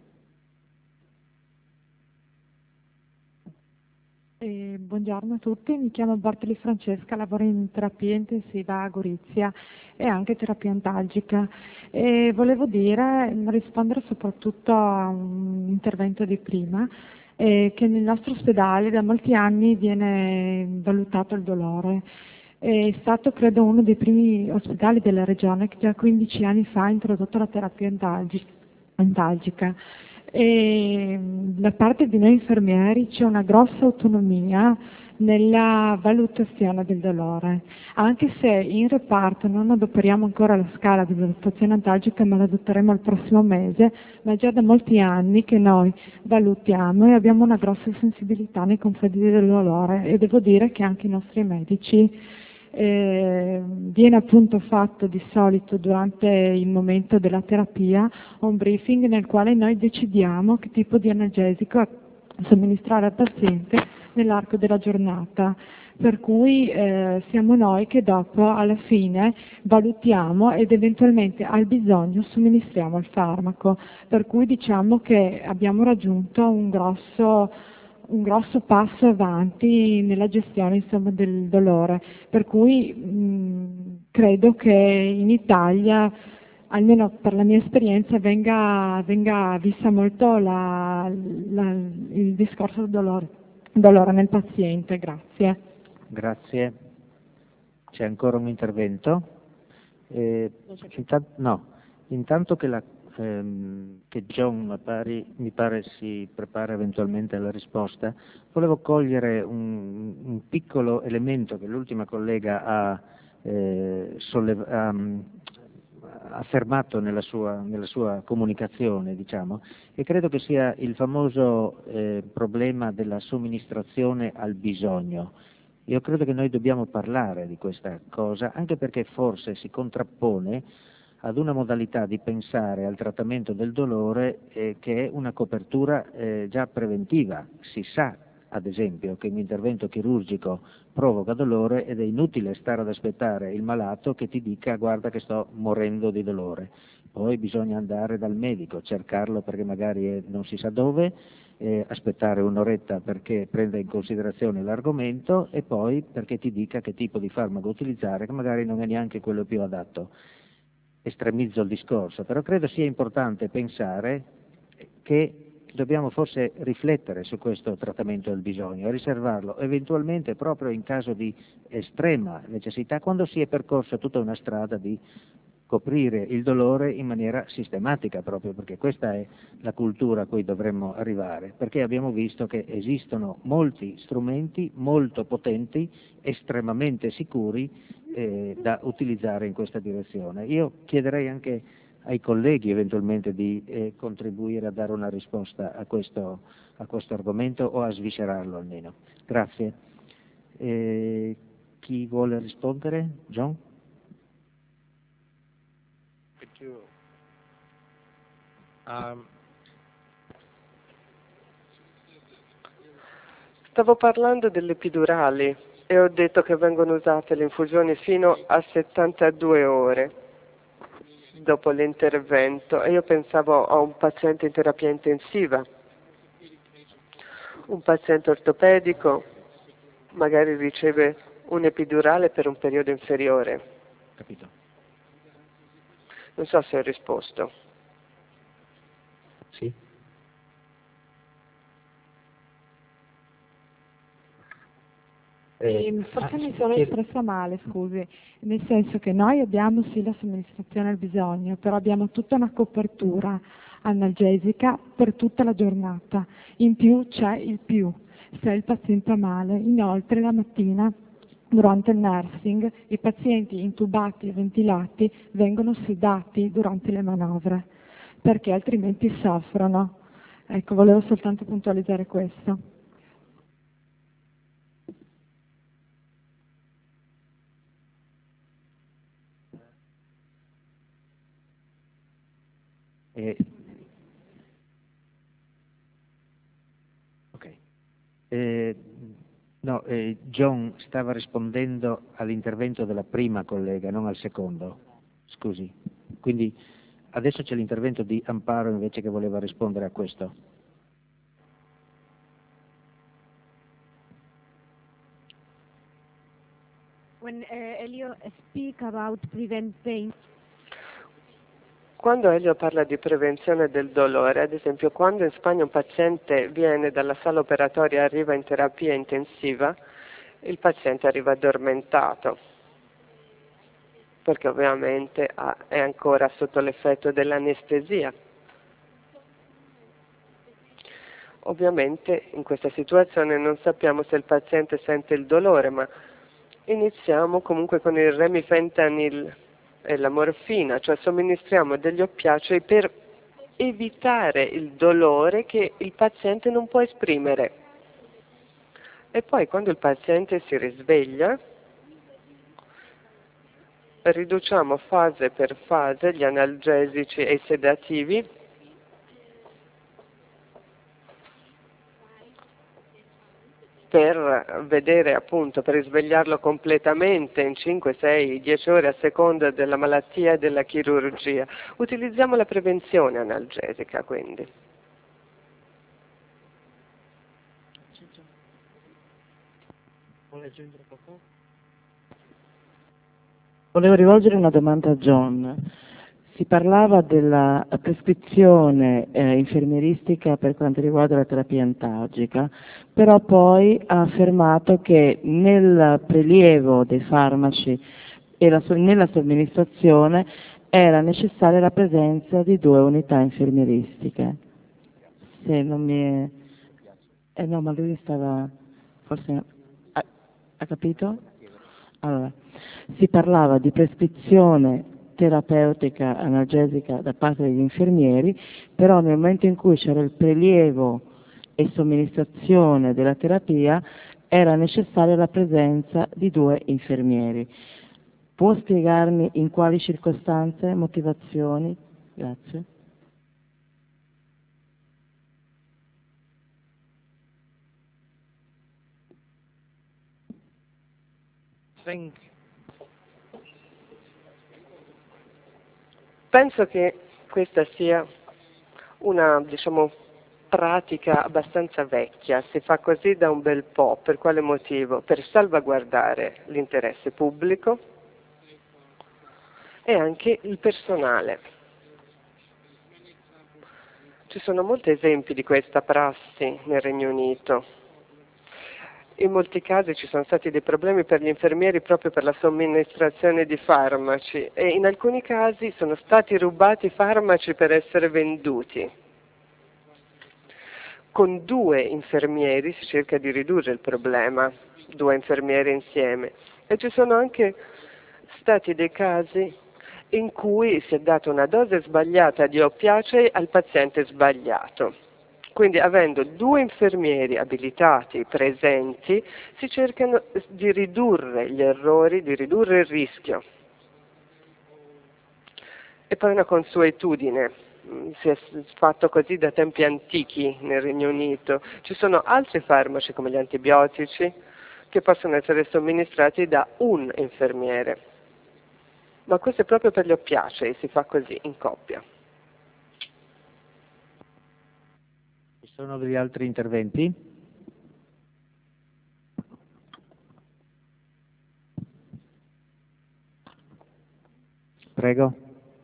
Eh, buongiorno a tutti, mi chiamo Bartoli Francesca, lavoro in terapia intensiva a Gorizia e anche terapia antalgica. E volevo dire, rispondere soprattutto a un intervento di prima, eh, che nel nostro ospedale da molti anni viene valutato il dolore. È stato credo uno dei primi ospedali della regione che già quindici anni fa ha introdotto la terapia antalgica. antalgica. E da parte di noi infermieri c'è una grossa autonomia nella valutazione del dolore, anche se in reparto non adoperiamo ancora la scala di valutazione antalgica, ma la adotteremo il prossimo mese, ma già da molti anni che noi valutiamo e abbiamo una grossa sensibilità nei confronti del dolore, e devo dire che anche i nostri medici eh, viene appunto fatto di solito durante il momento della terapia un briefing nel quale noi decidiamo che tipo di analgesico somministrare al paziente nell'arco della giornata, per cui eh, siamo noi che dopo alla fine valutiamo ed eventualmente al bisogno somministriamo il farmaco, per cui diciamo che abbiamo raggiunto un grosso un grosso passo avanti nella gestione, insomma, del dolore, per cui mh, credo che in Italia, almeno per la mia esperienza, venga, venga vista molto la, la, il discorso del dolore, dolore nel paziente. Grazie.
Grazie. C'è ancora un intervento? Eh, intanto, no, intanto che la Ehm, che John mi pare, mi pare si prepara eventualmente alla risposta, volevo cogliere un, un piccolo elemento che l'ultima collega ha, eh, sollev- ha affermato nella sua, nella sua comunicazione, diciamo, e credo che sia il famoso eh, problema della somministrazione al bisogno. Io credo che noi dobbiamo parlare di questa cosa, anche perché forse si contrappone ad una modalità di pensare al trattamento del dolore eh, che è una copertura eh, già preventiva. Si sa, ad esempio, che un intervento chirurgico provoca dolore ed è inutile stare ad aspettare il malato che ti dica guarda che sto morendo di dolore. Poi bisogna andare dal medico, cercarlo perché magari è non si sa dove, eh, aspettare un'oretta perché prenda in considerazione l'argomento e poi perché ti dica che tipo di farmaco utilizzare, che magari non è neanche quello più adatto. Estremizzo il discorso, però credo sia importante pensare che dobbiamo forse riflettere su questo trattamento del bisogno e riservarlo eventualmente proprio in caso di estrema necessità, quando si è percorsa tutta una strada di coprire il dolore in maniera sistematica, proprio perché questa è la cultura a cui dovremmo arrivare, perché abbiamo visto che esistono molti strumenti molto potenti, estremamente sicuri eh, da utilizzare in questa direzione. Io chiederei anche ai colleghi eventualmente di eh, contribuire a dare una risposta a questo, a questo argomento o a sviscerarlo almeno. Grazie. Eh, chi vuole rispondere? John?
Um,
Stavo parlando delle epidurali e ho detto che vengono usate le infusioni fino a settantadue ore dopo l'intervento e io pensavo a un paziente in terapia intensiva, un paziente ortopedico magari riceve un epidurale per un periodo inferiore.
Capito.
Non so se ho risposto.
Sì.
Eh, forse
ah,
mi sono
chiedo-
espressa male, scusi, nel senso che noi abbiamo sì la somministrazione al bisogno, però abbiamo tutta una copertura analgesica per tutta la giornata. In più c'è il più, se il paziente ha male. Inoltre la mattina, durante il nursing, i pazienti intubati e ventilati vengono sedati durante le manovre, perché altrimenti soffrono. Ecco, volevo soltanto puntualizzare questo.
Eh, ok. Eh, no, eh, John stava rispondendo all'intervento della prima collega, non al secondo. Scusi. Quindi adesso c'è l'intervento di Amparo invece che voleva rispondere a questo.
When uh, Elio speak about prevent pain,
Quando Elio parla di prevenzione del dolore, ad esempio quando in Spagna un paziente viene dalla sala operatoria e arriva in terapia intensiva, il paziente arriva addormentato, perché ovviamente ha, è ancora sotto l'effetto dell'anestesia. Ovviamente in questa situazione non sappiamo se il paziente sente il dolore, ma iniziamo comunque con il remifentanil e la morfina, cioè somministriamo degli oppiacei per evitare il dolore che il paziente non può esprimere. E poi quando il paziente si risveglia, riduciamo fase per fase gli analgesici e i sedativi per vedere appunto, per risvegliarlo completamente in cinque, sei, dieci ore a seconda della malattia e della chirurgia. Utilizziamo la prevenzione analgesica quindi.
Volevo rivolgere una domanda a John. Si parlava della prescrizione eh, infermieristica per quanto riguarda la terapia antalgica, però poi ha affermato che nel prelievo dei farmaci e la, nella somministrazione era necessaria la presenza di due unità infermieristiche. Se non mi è... Eh no, ma lui stava... forse... Ha, ha capito? Allora, si parlava di prescrizione terapeutica analgesica da parte degli infermieri, però nel momento in cui c'era il prelievo e somministrazione della terapia era necessaria la presenza di due infermieri. Può spiegarmi in quali circostanze, motivazioni? Grazie.
Think
Penso che questa sia una, diciamo, pratica abbastanza vecchia, si fa così da un bel po'. Per quale motivo? Per salvaguardare l'interesse pubblico e anche il personale. Ci sono molti esempi di questa prassi nel Regno Unito. In molti casi ci sono stati dei problemi per gli infermieri proprio per la somministrazione di farmaci e in alcuni casi sono stati rubati farmaci per essere venduti. Con due infermieri si cerca di ridurre il problema, due infermieri insieme, e ci sono anche stati dei casi in cui si è data una dose sbagliata di oppiacei al paziente sbagliato. Quindi avendo due infermieri abilitati presenti si cercano di ridurre gli errori, di ridurre il rischio. E poi una consuetudine, si è fatto così da tempi antichi nel Regno Unito. Ci sono altri farmaci come gli antibiotici che possono essere somministrati da un infermiere, ma questo è proprio per gli oppiacei, si fa così in coppia.
Ci sono degli altri interventi? Prego.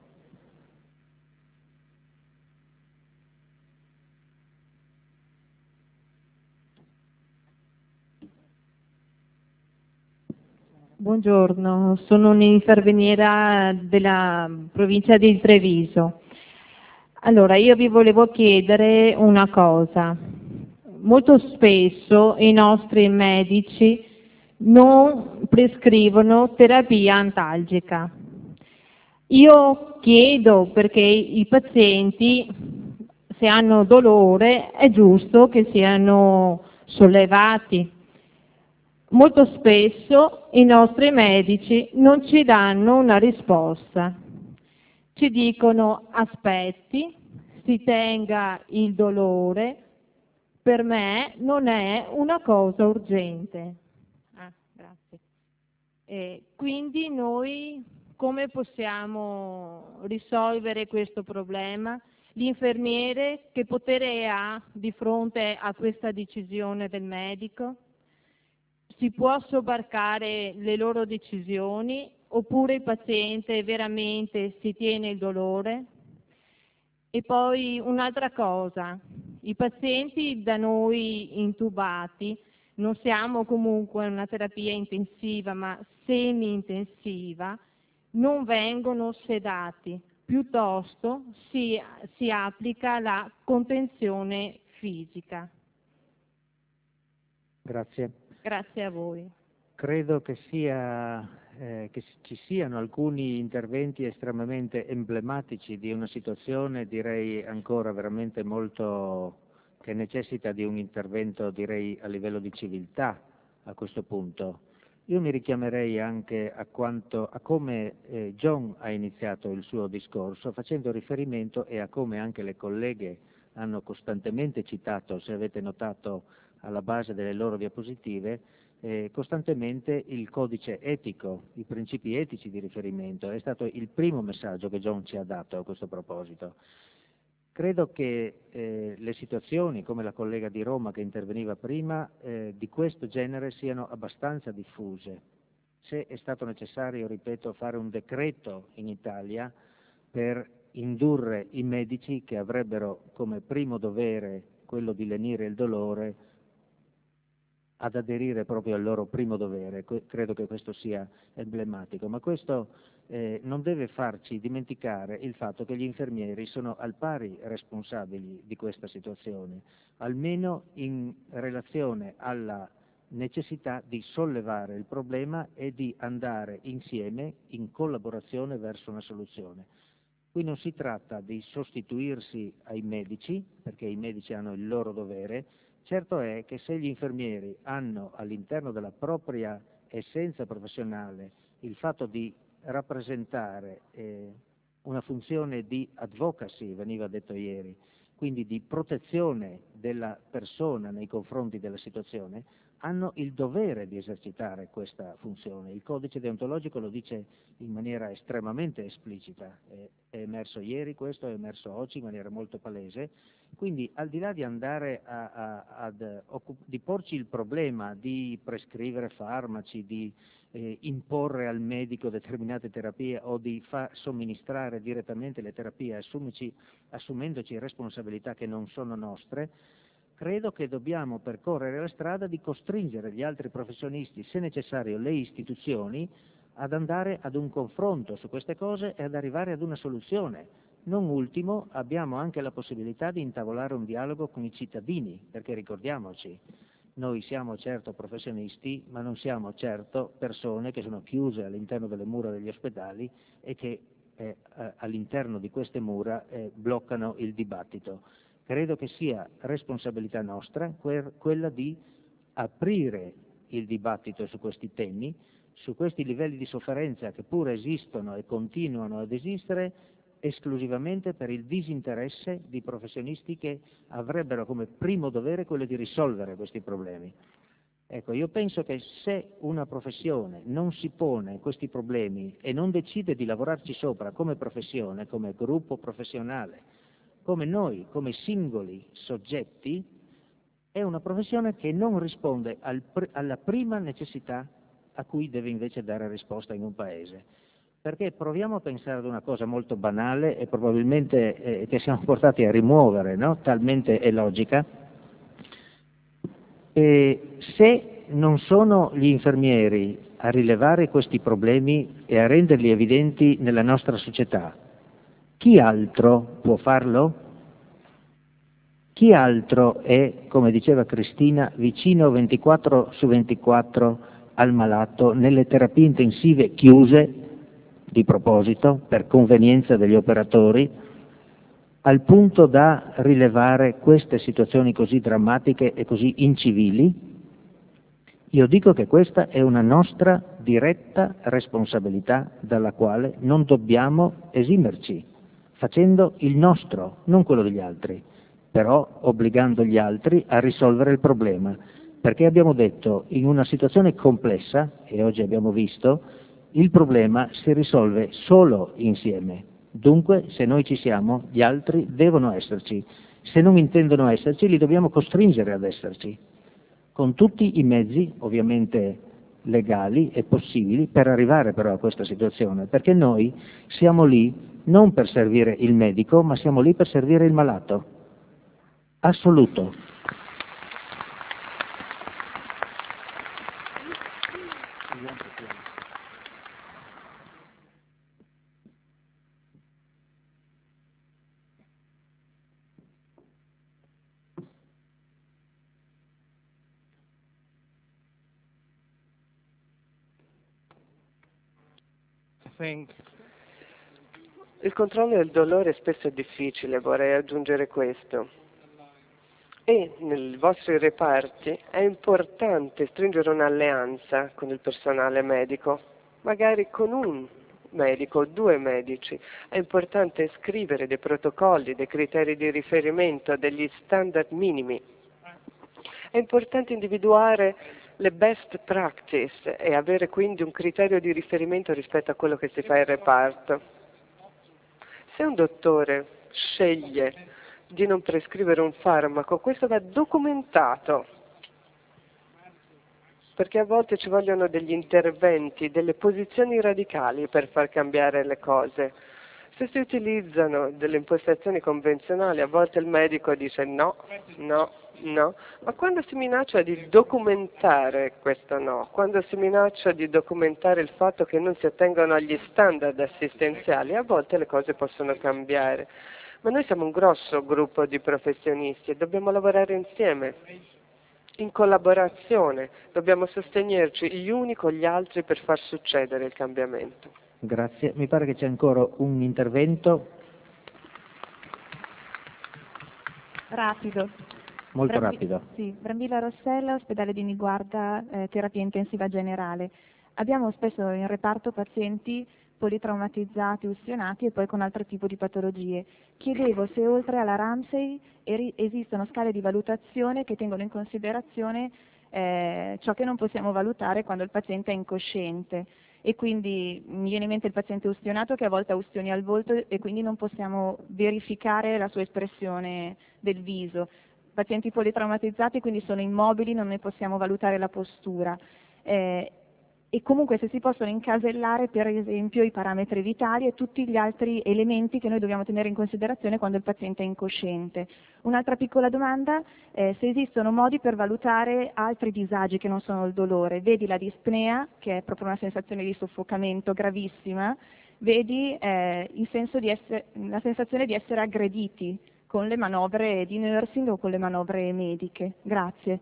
Buongiorno, sono un'infermiera della provincia di Treviso. Allora, io vi volevo chiedere una cosa. Molto spesso i nostri medici non prescrivono terapia antalgica. Io chiedo perché i pazienti, se hanno dolore, è giusto che siano sollevati. Molto spesso i nostri medici non ci danno una risposta. Ci dicono aspetti, si tenga il dolore, per me non è una cosa urgente. Ah, grazie. E quindi noi come possiamo risolvere questo problema? L'infermiere che potere ha di fronte a questa decisione del medico? Si può sobbarcare le loro decisioni oppure il paziente veramente si tiene il dolore? E poi un'altra cosa, i pazienti da noi intubati, non siamo comunque in una terapia intensiva ma semi-intensiva, non vengono sedati, piuttosto si, si applica la contenzione fisica.
Grazie.
Grazie a voi.
Credo che sia eh, che ci siano alcuni interventi estremamente emblematici di una situazione, direi ancora veramente molto, che necessita di un intervento, direi, a livello di civiltà a questo punto. Io mi richiamerei anche a, quanto, a come eh, John ha iniziato il suo discorso, facendo riferimento e a come anche le colleghe hanno costantemente citato, se avete notato alla base delle loro diapositive, eh, costantemente il codice etico, i principi etici di riferimento. È stato il primo messaggio che John ci ha dato a questo proposito. Credo che eh, le situazioni, come la collega di Roma che interveniva prima, eh, di questo genere siano abbastanza diffuse. Se è stato necessario, ripeto, fare un decreto in Italia per indurre i medici che avrebbero come primo dovere quello di lenire il dolore ad aderire proprio al loro primo dovere, credo che questo sia emblematico, ma questo eh, non deve farci dimenticare il fatto che gli infermieri sono al pari responsabili di questa situazione, almeno in relazione alla necessità di sollevare il problema e di andare insieme, in collaborazione, verso una soluzione. Qui non si tratta di sostituirsi ai medici, perché i medici hanno il loro dovere. Certo è che se gli infermieri hanno all'interno della propria essenza professionale il fatto di rappresentare eh, una funzione di advocacy, veniva detto ieri, quindi di protezione della persona nei confronti della situazione, hanno il dovere di esercitare questa funzione. Il codice deontologico lo dice in maniera estremamente esplicita, è, è emerso ieri questo, è emerso oggi in maniera molto palese, quindi al di là di andare a, a, ad, di porci il problema di prescrivere farmaci, di eh, imporre al medico determinate terapie o di far somministrare direttamente le terapie assumici, assumendoci responsabilità che non sono nostre, credo che dobbiamo percorrere la strada di costringere gli altri professionisti, se necessario le istituzioni, ad andare ad un confronto su queste cose e ad arrivare ad una soluzione. Non ultimo, abbiamo anche la possibilità di intavolare un dialogo con i cittadini, perché ricordiamoci, noi siamo certo professionisti, ma non siamo certo persone che sono chiuse all'interno delle mura degli ospedali e che eh, all'interno di queste mura eh, bloccano il dibattito. Credo che sia responsabilità nostra quella di aprire il dibattito su questi temi, su questi livelli di sofferenza che pure esistono e continuano ad esistere esclusivamente per il disinteresse di professionisti che avrebbero come primo dovere quello di risolvere questi problemi. Ecco, io penso che se una professione non si pone questi problemi e non decide di lavorarci sopra come professione, come gruppo professionale, come noi, come singoli soggetti, è una professione che non risponde al pr- alla prima necessità a cui deve invece dare risposta in un Paese. Perché proviamo a pensare ad una cosa molto banale e probabilmente eh, che siamo portati a rimuovere, no? Talmente è logica. E se non sono gli infermieri a rilevare questi problemi e a renderli evidenti nella nostra società, chi altro può farlo? Chi altro è, come diceva Cristina, vicino ventiquattro su ventiquattro al malato nelle terapie intensive chiuse, di proposito, per convenienza degli operatori, al punto da rilevare queste situazioni così drammatiche e così incivili? Io dico che questa è una nostra diretta responsabilità dalla quale non dobbiamo esimerci, facendo il nostro, non quello degli altri, però obbligando gli altri a risolvere il problema, perché abbiamo detto in una situazione complessa, e oggi abbiamo visto, il problema si risolve solo insieme. Dunque, se noi ci siamo, gli altri devono esserci. Se non intendono esserci, li dobbiamo costringere ad esserci, con tutti i mezzi, ovviamente legali e possibili, per arrivare però a questa situazione, perché noi siamo lì non per servire il medico, ma siamo lì per servire il malato. Assoluto.
Il controllo del dolore spesso è difficile, vorrei aggiungere questo. e nei vostri reparti è importante stringere un'alleanza con il personale medico, magari con un medico o due medici. È importante scrivere dei protocolli, dei criteri di riferimento, degli standard minimi. È importante individuare le best practice e avere quindi un criterio di riferimento rispetto a quello che si fa in reparto. Se un dottore sceglie di non prescrivere un farmaco, questo va documentato, perché a volte ci vogliono degli interventi, delle posizioni radicali per far cambiare le cose. Se si utilizzano delle impostazioni convenzionali, a volte il medico dice no, no, no, ma quando si minaccia di documentare questo no, quando si minaccia di documentare il fatto che non si attengono agli standard assistenziali, a volte le cose possono cambiare. Ma noi siamo un grosso gruppo di professionisti e dobbiamo lavorare insieme, in collaborazione, dobbiamo sostenerci gli uni con gli altri per far succedere il cambiamento.
Grazie. Mi pare che c'è ancora un intervento.
Rapido.
Molto
Brambi-
rapido.
Sì, Brambilla Rossella, ospedale di Niguarda, eh, terapia intensiva generale. Abbiamo spesso in reparto pazienti politraumatizzati, ustionati e poi con altro tipo di patologie. Chiedevo se oltre alla Ramsay eri- esistono scale di valutazione che tengono in considerazione eh, ciò che non possiamo valutare quando il paziente è incosciente. E quindi mi viene in mente il paziente ustionato che a volte ha ustioni al volto e quindi non possiamo verificare la sua espressione del viso. Pazienti politraumatizzati quindi sono immobili, non ne possiamo valutare la postura. Eh, e comunque se si possono incasellare per esempio i parametri vitali e tutti gli altri elementi che noi dobbiamo tenere in considerazione quando il paziente è incosciente. Un'altra piccola domanda, eh, se esistono modi per valutare altri disagi che non sono il dolore. Vedi la dispnea, che è proprio una sensazione di soffocamento gravissima, vedi eh, il senso di essere, la sensazione di essere aggrediti con le manovre di nursing o con le manovre mediche. Grazie.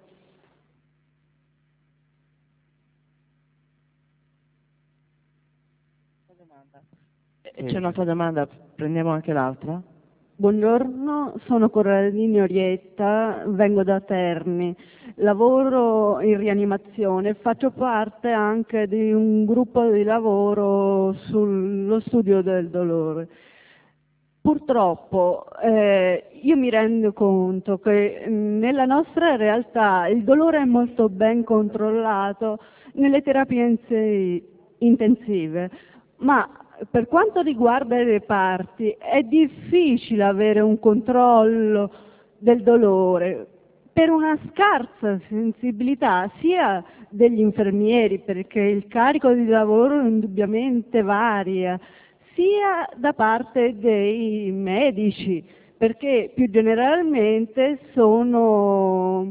C'è un'altra domanda, prendiamo anche l'altra?
Buongiorno, sono Corradini Orietta, vengo da Terni, lavoro in rianimazione, faccio parte anche di un gruppo di lavoro sullo studio del dolore. Purtroppo eh, io mi rendo conto che nella nostra realtà il dolore è molto ben controllato nelle terapie intensive, ma per quanto riguarda i reparti è difficile avere un controllo del dolore per una scarsa sensibilità sia degli infermieri, perché il carico di lavoro indubbiamente varia, sia da parte dei medici, perché più generalmente sono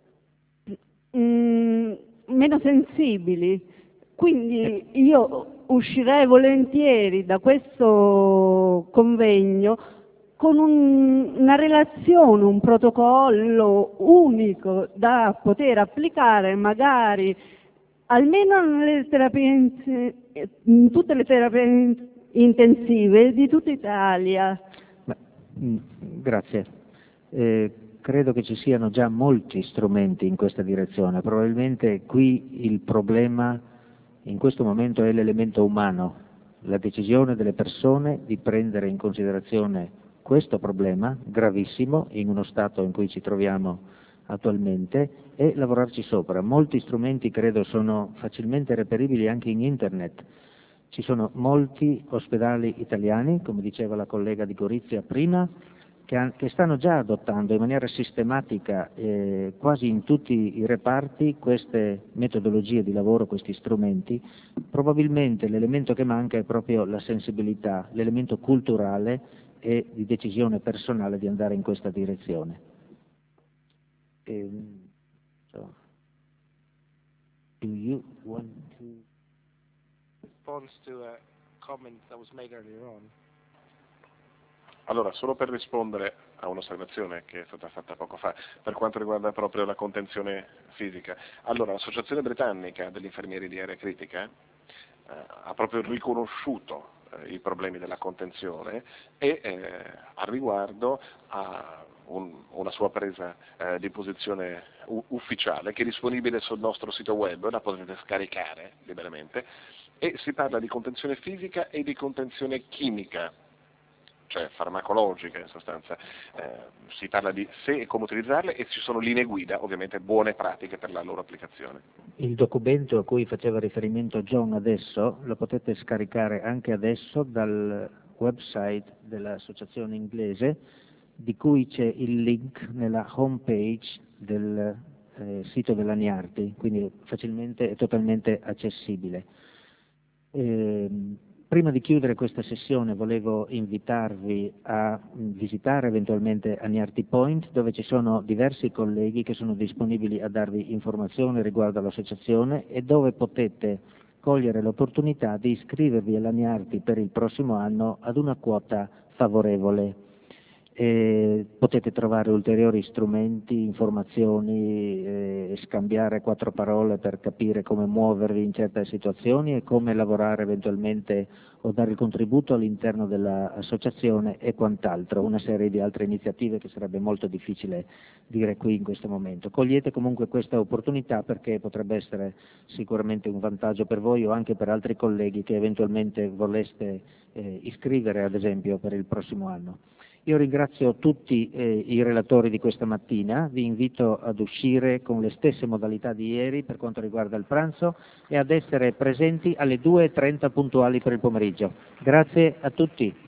mm, meno sensibili. Quindi io uscirei volentieri da questo convegno con un, una relazione, un protocollo unico da poter applicare magari almeno nelle terapie, in tutte le terapie intensive di tutta Italia.
Ma, mh, grazie. Eh, credo che ci siano già molti strumenti in questa direzione. Probabilmente qui il problema in questo momento è l'elemento umano, la decisione delle persone di prendere in considerazione questo problema gravissimo in uno stato in cui ci troviamo attualmente e lavorarci sopra. Molti strumenti credo sono facilmente reperibili anche in internet. Ci sono molti ospedali italiani, come diceva la collega di Gorizia prima, che, han, che stanno già adottando in maniera sistematica eh, quasi in tutti i reparti queste metodologie di lavoro, questi strumenti. Probabilmente l'elemento che manca è proprio la sensibilità, l'elemento culturale e di decisione personale di andare in questa direzione. E, so, do you want to...
response to a comment that was made earlier on.
Allora, solo per rispondere a un'osservazione che è stata fatta poco fa, per quanto riguarda proprio la contenzione fisica. Allora, l'Associazione Britannica degli Infermieri di Area Critica eh, ha proprio riconosciuto eh, i problemi della contenzione e eh, al riguardo ha un, una sua presa eh, di posizione u- ufficiale che è disponibile sul nostro sito web, la potete scaricare liberamente, e si parla di contenzione fisica e di contenzione chimica, cioè farmacologica in sostanza. Eh, si parla di se e come utilizzarle e ci sono linee guida, ovviamente buone pratiche per la loro applicazione.
Il documento a cui faceva riferimento John adesso lo potete scaricare anche adesso dal website dell'associazione inglese, di cui c'è il link nella home page del eh, sito della Niarti, quindi facilmente e totalmente accessibile. Eh, prima di chiudere questa sessione volevo invitarvi a visitare eventualmente Niarti Point, dove ci sono diversi colleghi che sono disponibili a darvi informazioni riguardo all'associazione e dove potete cogliere l'opportunità di iscrivervi alla Niarti per il prossimo anno ad una quota favorevole. E potete trovare ulteriori strumenti, informazioni, e scambiare quattro parole per capire come muovervi in certe situazioni e come lavorare eventualmente o dare il contributo all'interno dell'associazione e quant'altro, una serie di altre iniziative che sarebbe molto difficile dire qui in questo momento. Cogliete comunque questa opportunità perché potrebbe essere sicuramente un vantaggio per voi o anche per altri colleghi che eventualmente voleste eh, iscrivere ad esempio per il prossimo anno. Io ringrazio tutti eh, i relatori di questa mattina, vi invito ad uscire con le stesse modalità di ieri per quanto riguarda il pranzo e ad essere presenti alle due e trenta puntuali per il pomeriggio. Grazie a tutti.